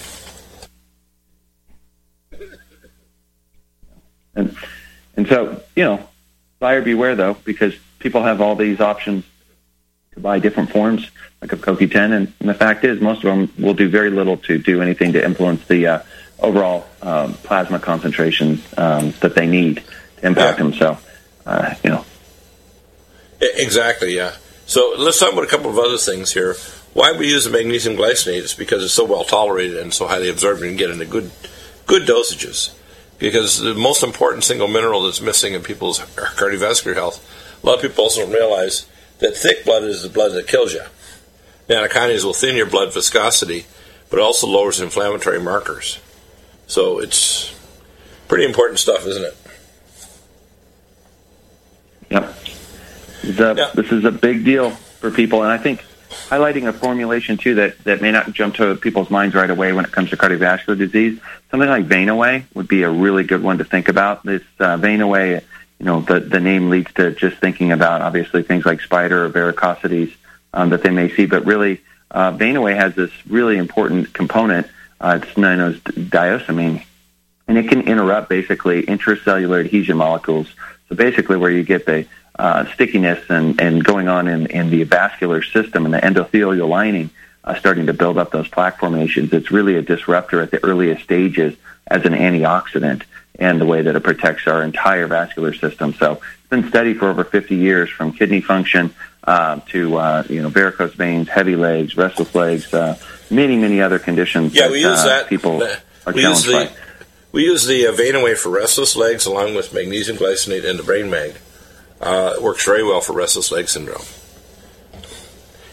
And and so, you know, buyer beware, though, because people have all these options to buy different forms, like of C O Q ten, and, and the fact is most of them will do very little to do anything to influence the uh, overall um, plasma concentration um, that they need to impact yeah. them. So, uh, you know. Exactly, yeah. So let's talk about a couple of other things here. Why we use the magnesium glycinate is because it's so well tolerated and so highly absorbed and get into good, good dosages. Because the most important single mineral that's missing in people's cardiovascular health, a lot of people also don't realize that thick blood is the blood that kills you. Nattokinase will thin your blood viscosity, but it also lowers inflammatory markers. So it's pretty important stuff, isn't it? Yep. It's a, yeah. This is a big deal for people, and I think highlighting a formulation, too, that, that may not jump to people's minds right away when it comes to cardiovascular disease, something like Vein-Away would be a really good one to think about. This uh, Vein-Away, you know, the, the name leads to just thinking about, obviously, things like spider or varicosities um, that they may see, but really, uh, Vein-Away has this really important component. Uh, it's known as diosmine, and it can interrupt, basically, intracellular adhesion molecules. So basically where you get the uh, stickiness and, and going on in, in the vascular system and the endothelial lining uh, starting to build up those plaque formations. It's really a disruptor at the earliest stages as an antioxidant and the way that it protects our entire vascular system. So it's been studied for over fifty years, from kidney function uh, to uh, you know varicose veins, heavy legs, restless legs, uh, many, many other conditions yeah, that, we use uh, that. people uh, are we challenged use the, by. We use the uh, Vein-Away for restless legs along with magnesium glycinate and the Brain Mag. Uh, it works very well for restless leg syndrome.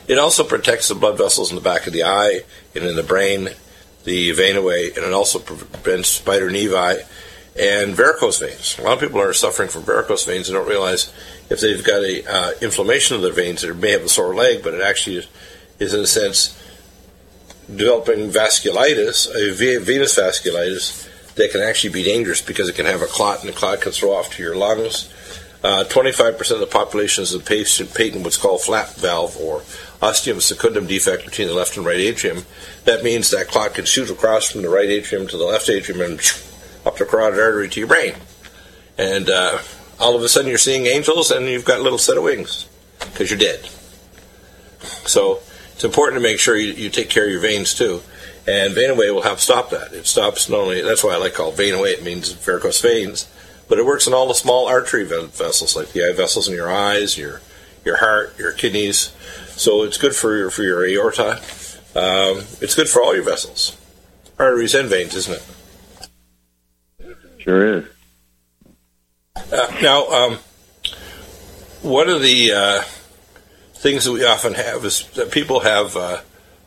It also protects the blood vessels in the back of the eye and in the brain, the vein away, and it also prevents spider nevi and varicose veins. A lot of people are suffering from varicose veins and don't realize if they've got a uh, inflammation of their veins, they may have a sore leg, but it actually is, is in a sense, developing vasculitis, a venous vasculitis, that can actually be dangerous because it can have a clot, and the clot can throw off to your lungs. Uh, twenty-five percent of the population is a patent what's called flap valve or ostium secundum defect between the left and right atrium. That means that clot can shoot across from the right atrium to the left atrium and up the carotid artery to your brain. And uh, all of a sudden you're seeing angels and you've got a little set of wings because you're dead. So it's important to make sure you, you take care of your veins too. And vein away will help stop that. It stops not only, that's why I like called vein away, it means varicose veins, but it works in all the small artery vessels, like the eye vessels in your eyes, your your heart, your kidneys. So it's good for your, for your aorta. Um, it's good for all your vessels, arteries and veins, isn't it? Sure is. Uh, now, um, one of the uh, things that we often have is that people have... Uh,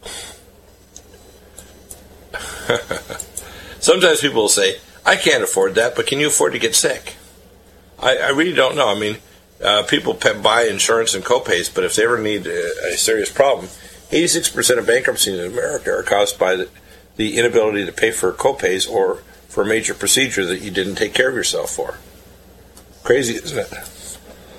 sometimes people will say, I can't afford that, but can you afford to get sick? I, I really don't know. I mean, uh, people pe- buy insurance and copays, but if they ever need a, a serious problem, eighty-six percent of bankruptcies in America are caused by the, the inability to pay for copays or for a major procedure that you didn't take care of yourself for. Crazy, isn't it?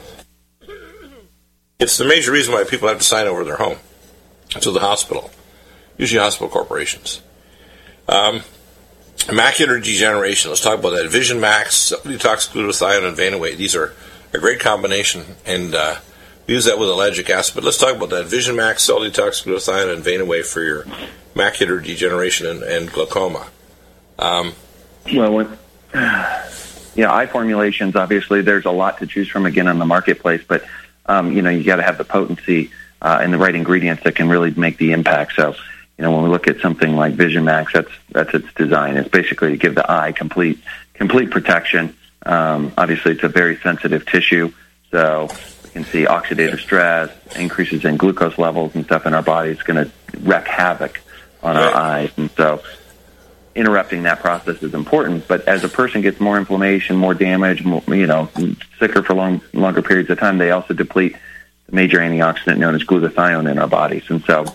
It's the major reason why people have to sign over their home to the hospital, usually hospital corporations. Um, macular degeneration, let's talk about that. Vision Max, detox glutathione, and vein away. These are a great combination, and uh, we use that with ellagic acid. But let's talk about that. Vision Max, cell detox glutathione, and vein away for your macular degeneration and, and glaucoma. Um, well, when, yeah, eye formulations, obviously, there's a lot to choose from, again, on the marketplace, but, um, you know, you got to have the potency uh, and the right ingredients that can really make the impact. So, you know, when we look at something like Vision Max, that's that's its design. It's basically to give the eye complete complete protection. Um, obviously, it's a very sensitive tissue, so we can see oxidative stress, increases in glucose levels and stuff in our body. It's going to wreak havoc on our eyes, and so interrupting that process is important. But as a person gets more inflammation, more damage, more, you know, sicker for long longer periods of time, they also deplete the major antioxidant known as glutathione in our bodies, and so.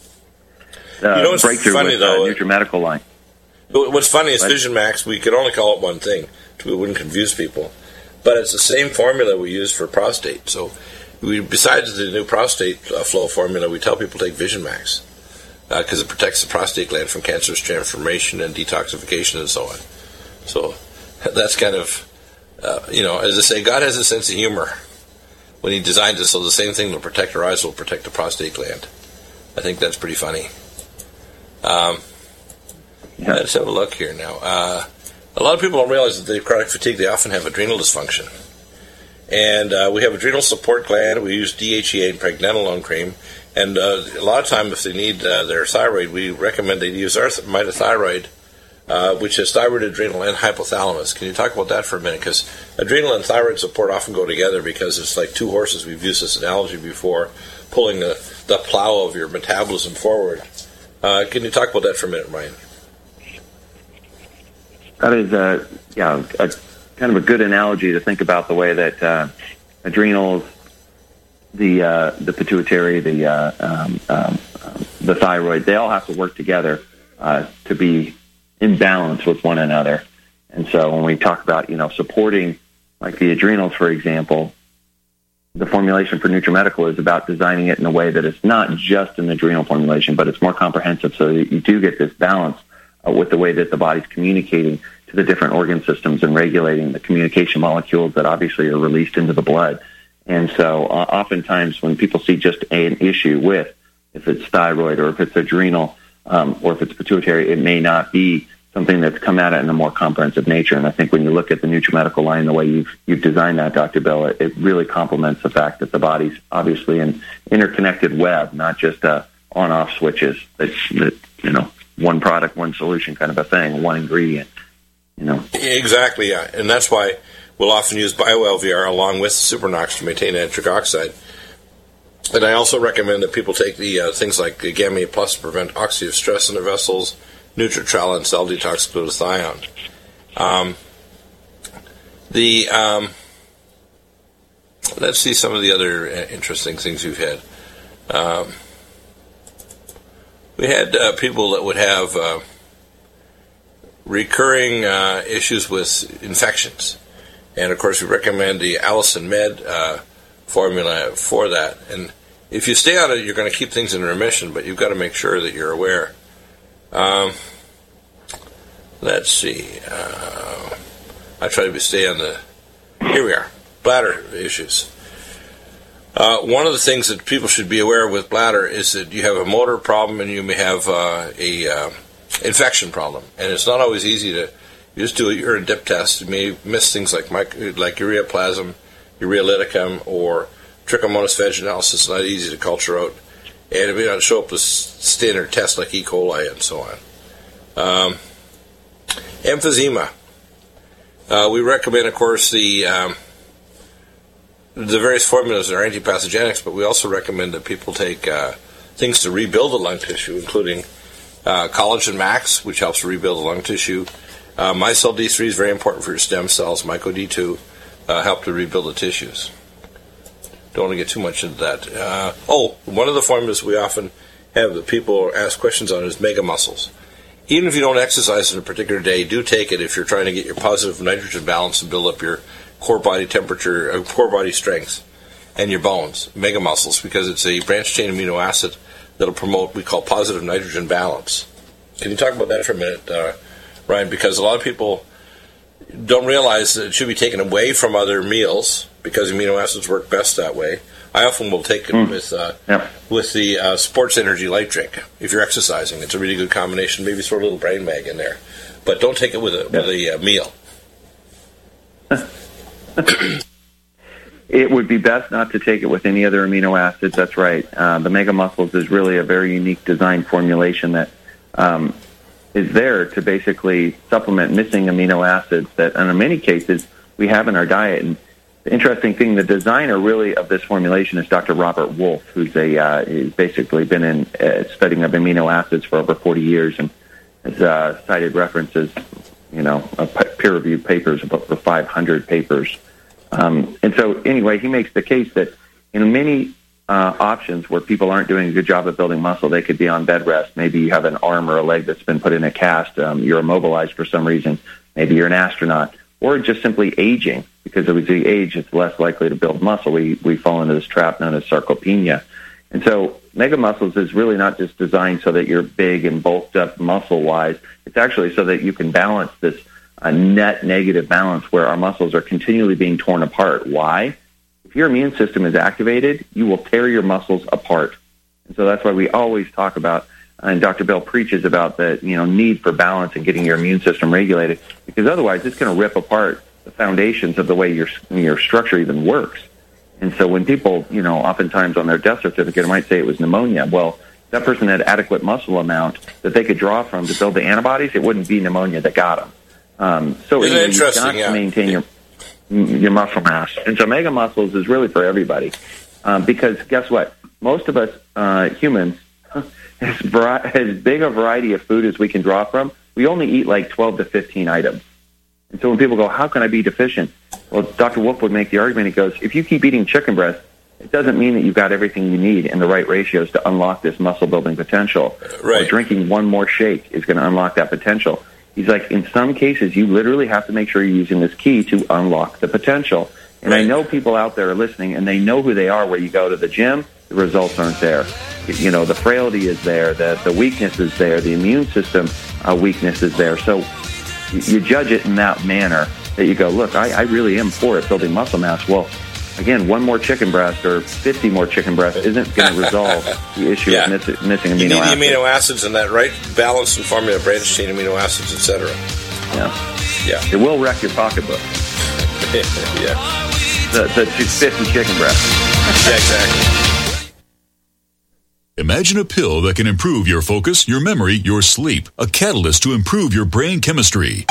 Uh, you know what's breakthrough funny, with, though? Uh, NutriMedical line. What's funny is Vision Max, we could only call it one thing, so we wouldn't confuse people. But it's the same formula we use for prostate. So we, besides the new prostate uh, flow formula, we tell people to take Vision Max because uh, it protects the prostate gland from cancerous transformation and detoxification and so on. So that's kind of, uh, you know, as I say, God has a sense of humor when he designed it, so the same thing that will protect our eyes will protect the prostate gland. I think that's pretty funny. Um, yeah. Let's have a look here now. Uh, a lot of people don't realize that they have chronic fatigue. They often have adrenal dysfunction. And uh, we have adrenal support gland. We use D H E A and pregnenolone cream. And uh, a lot of time, if they need uh, their thyroid, we recommend they use our mitothyroid, uh, which is thyroid, adrenal, and hypothalamus. Can you talk about that for a minute? Because adrenal and thyroid support often go together because it's like two horses. We've used this analogy before, pulling the, the plow of your metabolism forward. Uh, can you talk about that for a minute, Ryan? That is, uh, yeah, a, kind of a good analogy to think about the way that uh, adrenals, the uh, the pituitary, the uh, um, um, the thyroid, they all have to work together uh, to be in balance with one another. And so when we talk about, you know, supporting, like the adrenals, for example, the formulation for NutriMedical is about designing it in a way that it's not just an adrenal formulation, but it's more comprehensive so that you do get this balance uh, with the way that the body's communicating to the different organ systems and regulating the communication molecules that obviously are released into the blood. And so uh, oftentimes when people see just a, an issue with, if it's thyroid or if it's adrenal um, or if it's pituitary, it may not be something that's come at it in a more comprehensive nature. And I think when you look at the NutriMedical line, the way you've, you've designed that, Doctor Bill, it, it really complements the fact that the body's obviously an interconnected web, not just uh, on-off switches that, that, you know, one product, one solution kind of a thing, one ingredient, you know. Exactly, yeah. And that's why we'll often use BioLVR along with Supernox to maintain nitric oxide. And I also recommend that people take the uh, things like Gamma Plus to prevent oxidative stress in their vessels, Nutritrel and Cell Detox Glutathione. Um, the um, let's see some of the other interesting things we've had. Um, we had uh, people that would have uh, recurring uh, issues with infections. And, of course, we recommend the Allison Med uh, formula for that. And if you stay on it, you're going to keep things in remission, but you've got to make sure that you're aware. Um, let's see. Uh, I try to stay on the... Here we are. Bladder issues. Uh, one of the things that people should be aware of with bladder is that you have a motor problem and you may have uh, a uh, infection problem. And it's not always easy to... You just do a urine dip test. You may miss things like micro, like ureaplasm, ureolyticum, or Trichomonas vaginalis. It's not easy to culture out. And it may not show up as standard tests like E. coli and so on. Um, emphysema. Uh, we recommend, of course, the um, the various formulas that are antipathogenics, but we also recommend that people take uh, things to rebuild the lung tissue, including uh, Collagen Max, which helps rebuild the lung tissue. Uh, Micelle D three is very important for your stem cells. Myco D two uh, help to rebuild the tissues. Don't want to get too much into that. Uh, oh, one of the formulas we often have that people ask questions on is Mega Muscles. Even if you don't exercise in a particular day, do take it if you're trying to get your positive nitrogen balance and build up your core body temperature, uh, core body strength, and your bones. Mega Muscles, because it's a branched chain amino acid that'll promote what we call positive nitrogen balance. Can you talk about that for a minute, uh, Ryan? Because a lot of people don't realize that it should be taken away from other meals because amino acids work best that way. I often will take it mm. with uh, yep. with the uh, Sports Energy Light Drink. If you're exercising, it's a really good combination. Maybe throw a little Brain Mag in there, but don't take it with a yep. with a uh, meal. It would be best not to take it with any other amino acids. That's right. Uh, the Mega Muscles is really a very unique design formulation that um, is there to basically supplement missing amino acids that, in many cases, we have in our diet. And the interesting thing, the designer really of this formulation is Doctor Robert Wolfe, who's a uh, he's basically been in uh, studying of amino acids for over forty years and has uh, cited references, you know, uh, peer-reviewed papers, about over five hundred papers. Um, and so, anyway, he makes the case that in many uh, options where people aren't doing a good job of building muscle, they could be on bed rest. Maybe you have an arm or a leg that's been put in a cast. Um, you're immobilized for some reason. Maybe you're an astronaut. Or just simply aging, because as we age, it's less likely to build muscle. We we fall into this trap known as sarcopenia. And so Mega Muscles is really not just designed so that you're big and bulked up muscle-wise. It's actually so that you can balance this uh, net negative balance where our muscles are continually being torn apart. Why? If your immune system is activated, you will tear your muscles apart. And so that's why we always talk about, and Doctor Bell preaches about the you know need for balance and getting your immune system regulated, because otherwise it's going to rip apart the foundations of the way your your structure even works. And so when people, you know, oftentimes on their death certificate might say it was pneumonia, well, that person had adequate muscle amount that they could draw from to build the antibodies. It wouldn't be pneumonia that got them. Um, so Isn't anyway, it interesting, you've got yeah. to maintain your your muscle mass. And so Mega Muscles is really for everybody, um, because guess what? Most of us uh, humans. As, vari- as big a variety of food as we can draw from, we only eat like twelve to fifteen items. And so when people go, how can I be deficient? Well, Doctor Wolfe would make the argument. He goes, if you keep eating chicken breast, it doesn't mean that you've got everything you need in the right ratios to unlock this muscle-building potential. Right. Or drinking one more shake is going to unlock that potential. He's like, in some cases, you literally have to make sure you're using this key to unlock the potential. And right. I know people out there are listening, and they know who they are where you go to the gym. The results aren't there. You know, the frailty is there, the, the weakness is there, the immune system uh, weakness is there. So you, you judge it in that manner that you go, look, I, I really am poor at building muscle mass. Well, again, one more chicken breast or fifty more chicken breasts isn't going to resolve the issue yeah. of miss, missing amino acids. You need acids. the amino acids and that right balance and formula, branched chain amino acids, et cetera. Yeah. Yeah. It will wreck your pocketbook. yeah. The, the fifty chicken breasts. Yeah, exactly. Imagine a pill that can improve your focus, your memory, your sleep. A catalyst to improve your brain chemistry.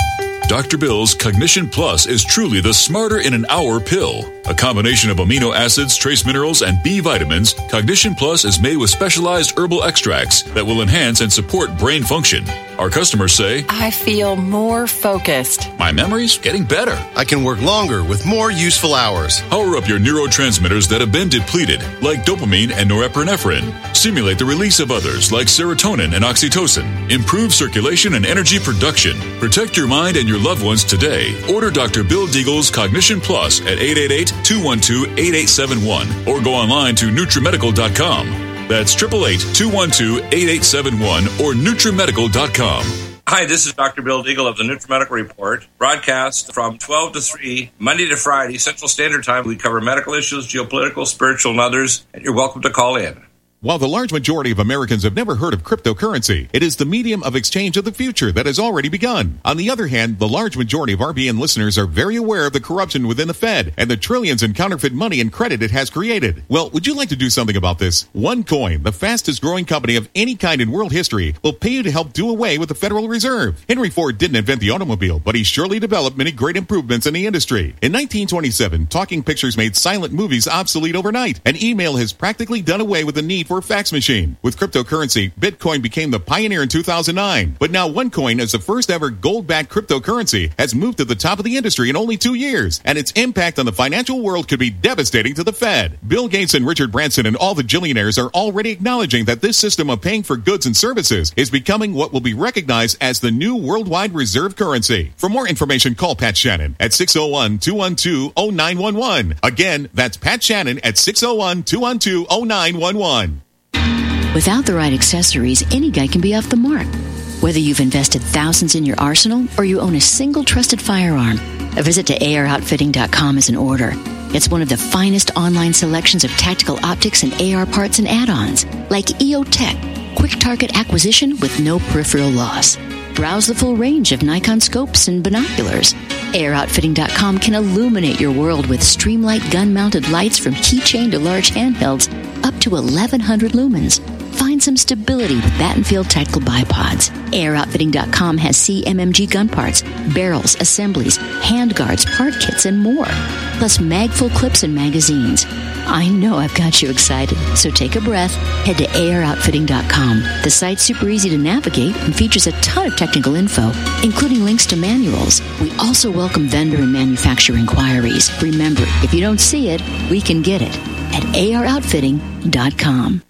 Doctor Bill's Cognition Plus is truly the smarter in an hour pill. A combination of amino acids, trace minerals, and B vitamins, Cognition Plus is made with specialized herbal extracts that will enhance and support brain function. Our customers say, I feel more focused. My memory's getting better. I can work longer with more useful hours. Power up your neurotransmitters that have been depleted, like dopamine and norepinephrine. Stimulate the release of others, like serotonin and oxytocin. Improve circulation and energy production. Protect your mind and your loved ones today. Order Doctor Bill Deagle's Cognition Plus at eight eight eight, two one two, eight eight seven one or go online to Nutrimedical dot com. That's eight eight eight, two one two, eight eight seven one or Nutrimedical dot com. Hi, this is Doctor Bill Deagle of the NutriMedical Report, broadcast from twelve to three, Monday to Friday, Central Standard Time. We cover medical issues, geopolitical, spiritual, and others, and you're welcome to call in. While the large majority of Americans have never heard of cryptocurrency, it is the medium of exchange of the future that has already begun. On the other hand, the large majority of R B N listeners are very aware of the corruption within the Fed and the trillions in counterfeit money and credit it has created. Well, would you like to do something about this? OneCoin, the fastest growing company of any kind in world history, will pay you to help do away with the Federal Reserve. Henry Ford didn't invent the automobile, but he surely developed many great improvements in the industry. In nineteen twenty-seven, talking pictures made silent movies obsolete overnight, and email has practically done away with the need for a fax machine. With cryptocurrency, Bitcoin became the pioneer in two thousand nine. But now OneCoin, as the first ever gold-backed cryptocurrency, has moved to the top of the industry in only two years. And its impact on the financial world could be devastating to the Fed. Bill Gates and Richard Branson and all the billionaires are already acknowledging that this system of paying for goods and services is becoming what will be recognized as the new worldwide reserve currency. For more information, call Pat Shannon at six oh one, two one two, oh nine one one. Again, that's Pat Shannon at six oh one, two one two, oh nine one one. Without the right accessories, any guy can be off the mark. Whether you've invested thousands in your arsenal or you own a single trusted firearm, a visit to A R outfitting dot com is in order. It's one of the finest online selections of tactical optics and A R parts and add-ons, like E O Tech, quick target acquisition with no peripheral loss. Browse the full range of Nikon scopes and binoculars. A R outfitting dot com can illuminate your world with Streamlight gun-mounted lights from keychain to large handhelds up to eleven hundred lumens. Find some stability with Battenfield Tactical Bipods. A R outfitting dot com has C M M G gun parts, barrels, assemblies, handguards, part kits, and more. Plus mag-full clips and magazines. I know I've got you excited, so take a breath. Head to A R outfitting dot com. The site's super easy to navigate and features a ton of technical info, including links to manuals. We also welcome vendor and manufacturer inquiries. Remember, if you don't see it, we can get it at A R outfitting dot com.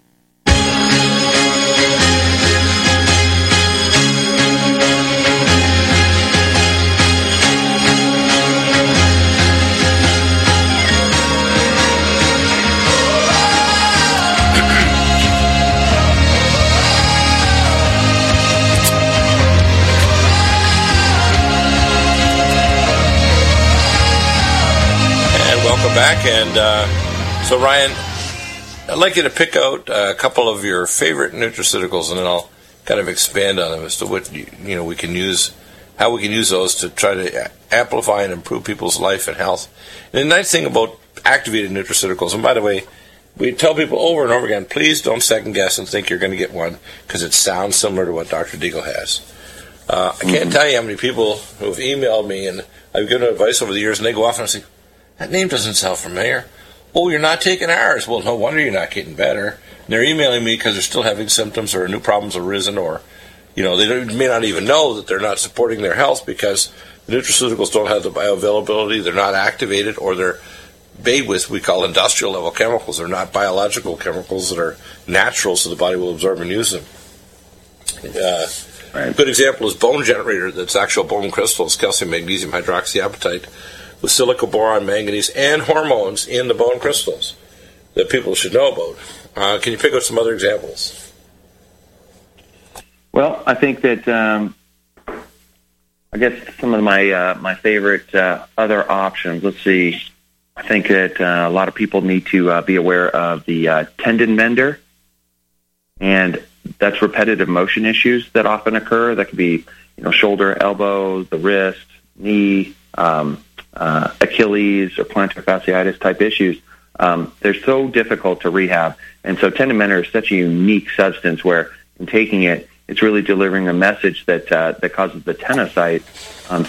Welcome back, and uh, so Ryan, I'd like you to pick out a couple of your favorite nutraceuticals, and then I'll kind of expand on them as to what you, you know we can use, how we can use those to try to amplify and improve people's life and health. And the nice thing about activated nutraceuticals, and by the way, we tell people over and over again, please don't second guess and think you're going to get one because it sounds similar to what Doctor Deagle has. Uh, I can't mm-hmm. tell you how many people who have emailed me, and I've given advice over the years, and they go off and say, that name doesn't sound familiar. Oh, you're not taking ours. Well, no wonder you're not getting better. And they're emailing me because they're still having symptoms or new problems have arisen, or, you know, they don't, may not even know that they're not supporting their health because the nutraceuticals don't have the bioavailability, they're not activated, or they're made with, we call industrial level chemicals. They're not biological chemicals that are natural so the body will absorb and use them. Uh, right. A good example is bone generator that's actual bone crystals, calcium, magnesium, hydroxyapatite, with silica, boron, manganese, and hormones in the bone crystals that people should know about. Uh, can you pick up some other examples? Well, I think that um, I guess some of my uh, my favorite uh, other options. Let's see. I think that uh, a lot of people need to uh, be aware of the uh, tendon mender, and that's repetitive motion issues that often occur. That could be, you know, shoulder, elbow, the wrist, knee. Um, Uh, Achilles or plantar fasciitis type issues, um, they're so difficult to rehab. And so tendon mender is such a unique substance where in taking it, it's really delivering a message that uh, that causes the tenocyte um, to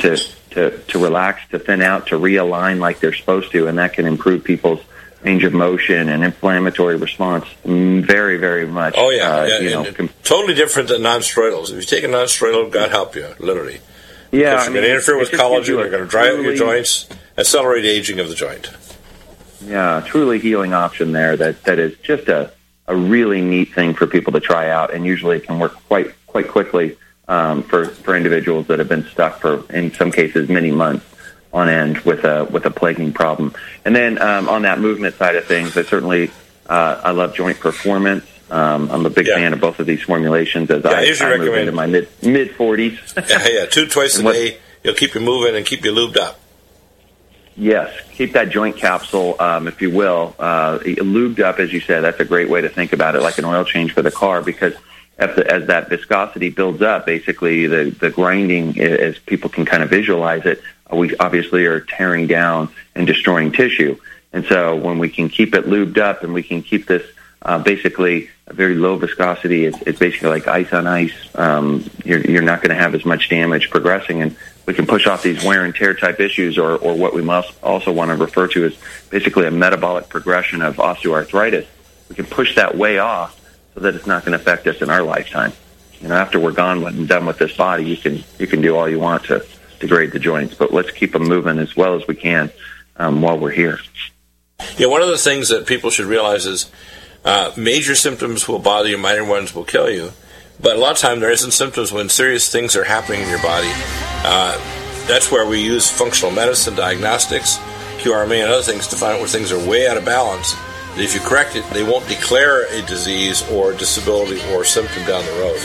to, to relax, to thin out, to realign like they're supposed to, and that can improve people's range of motion and inflammatory response very, very much. Oh, yeah. Uh, yeah you know, and, com- totally different than non-steroidals. If you take a non-steroidal, God help you, literally. Yeah, It's I going mean, to interfere with it just gives collagen, you a they're going to dry out your truly- joints, accelerate aging of the joint. Yeah, truly healing option there that, that is just a, a really neat thing for people to try out, and usually it can work quite quite quickly um, for, for individuals that have been stuck for, in some cases, many months on end with a with a plaguing problem. And then um, on that movement side of things, I certainly uh, I love Joint Performance. Um, I'm a big Yeah. fan of both of these formulations as Yeah, I I, usually I move recommend- into my mid mid forties. yeah, yeah, two twice a And what- day. You'll keep you moving and keep you lubed up. Yes, keep that joint capsule, um, if you will, uh, lubed up, as you said. That's a great way to think about it, like an oil change for the car, because as, the, as that viscosity builds up, basically the, the grinding, as people can kind of visualize it, we obviously are tearing down and destroying tissue. And so when we can keep it lubed up and we can keep this uh, basically a very low viscosity, it's, it's basically like ice on ice, um, you're, you're not going to have as much damage progressing, and we can push off these wear and tear type issues, or, or what we must also want to refer to as basically a metabolic progression of osteoarthritis. We can push that way off so that it's not going to affect us in our lifetime. You know, after we're gone and done with this body, you can you can do all you want to degrade the joints, but let's keep them moving as well as we can um, while we're here. Yeah, one of the things that people should realize is uh, major symptoms will bother you, minor ones will kill you. But a lot of time there isn't symptoms when serious things are happening in your body. Uh, that's where we use functional medicine, diagnostics, Q R M A, and other things to find out where things are way out of balance. And if you correct it, they won't declare a disease or disability or symptom down the road.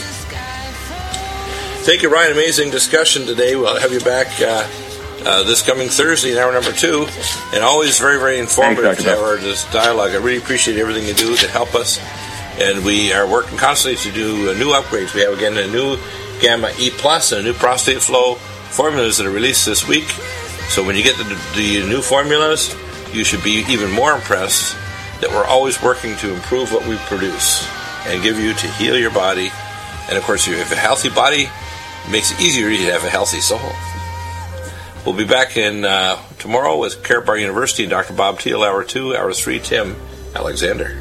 Thank you, Ryan. Amazing discussion today. We'll have you back uh, uh, this coming Thursday in hour number two. And always very, very informative Thanks, to have our this dialogue. I really appreciate everything you do to help us. And we are working constantly to do uh, new upgrades. We have, again, a new Gamma E Plus and a new Prostate Flow formulas that are released this week. So when you get the, the new formulas, you should be even more impressed that we're always working to improve what we produce and give you to heal your body. And, of course, if you have a healthy body, it makes it easier to have a healthy soul. We'll be back in uh, tomorrow with Karatbar University and Doctor Bob Thiel, Hour two, Hour three, Tim Alexander.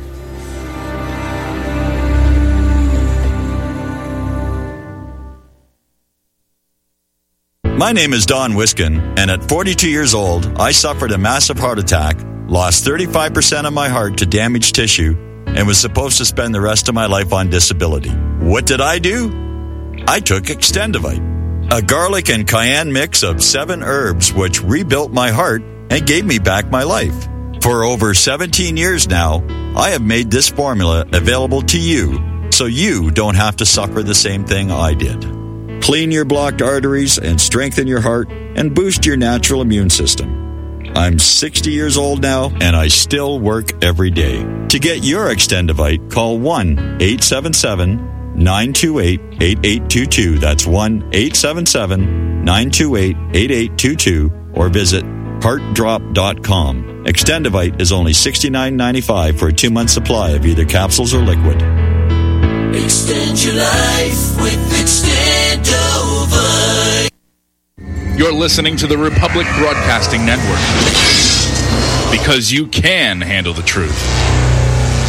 My name is Don Wiskin, and at forty-two years old, I suffered a massive heart attack, lost thirty-five percent of my heart to damaged tissue, and was supposed to spend the rest of my life on disability. What did I do? I took Extendivite, a garlic and cayenne mix of seven herbs which rebuilt my heart and gave me back my life. For over seventeen years now, I have made this formula available to you so you don't have to suffer the same thing I did. Clean your blocked arteries and strengthen your heart and boost your natural immune system. I'm sixty years old now, and I still work every day. To get your Extendivite, call one eight seven seven, nine two eight, eight eight two two. That's one eight seven seven, nine two eight, eight eight two two, or visit heart drop dot com. Extendivite is only sixty-nine ninety-five for a two-month supply of either capsules or liquid. Extend your life with Extendovite. You're listening to the Republic Broadcasting Network, because you can handle the truth.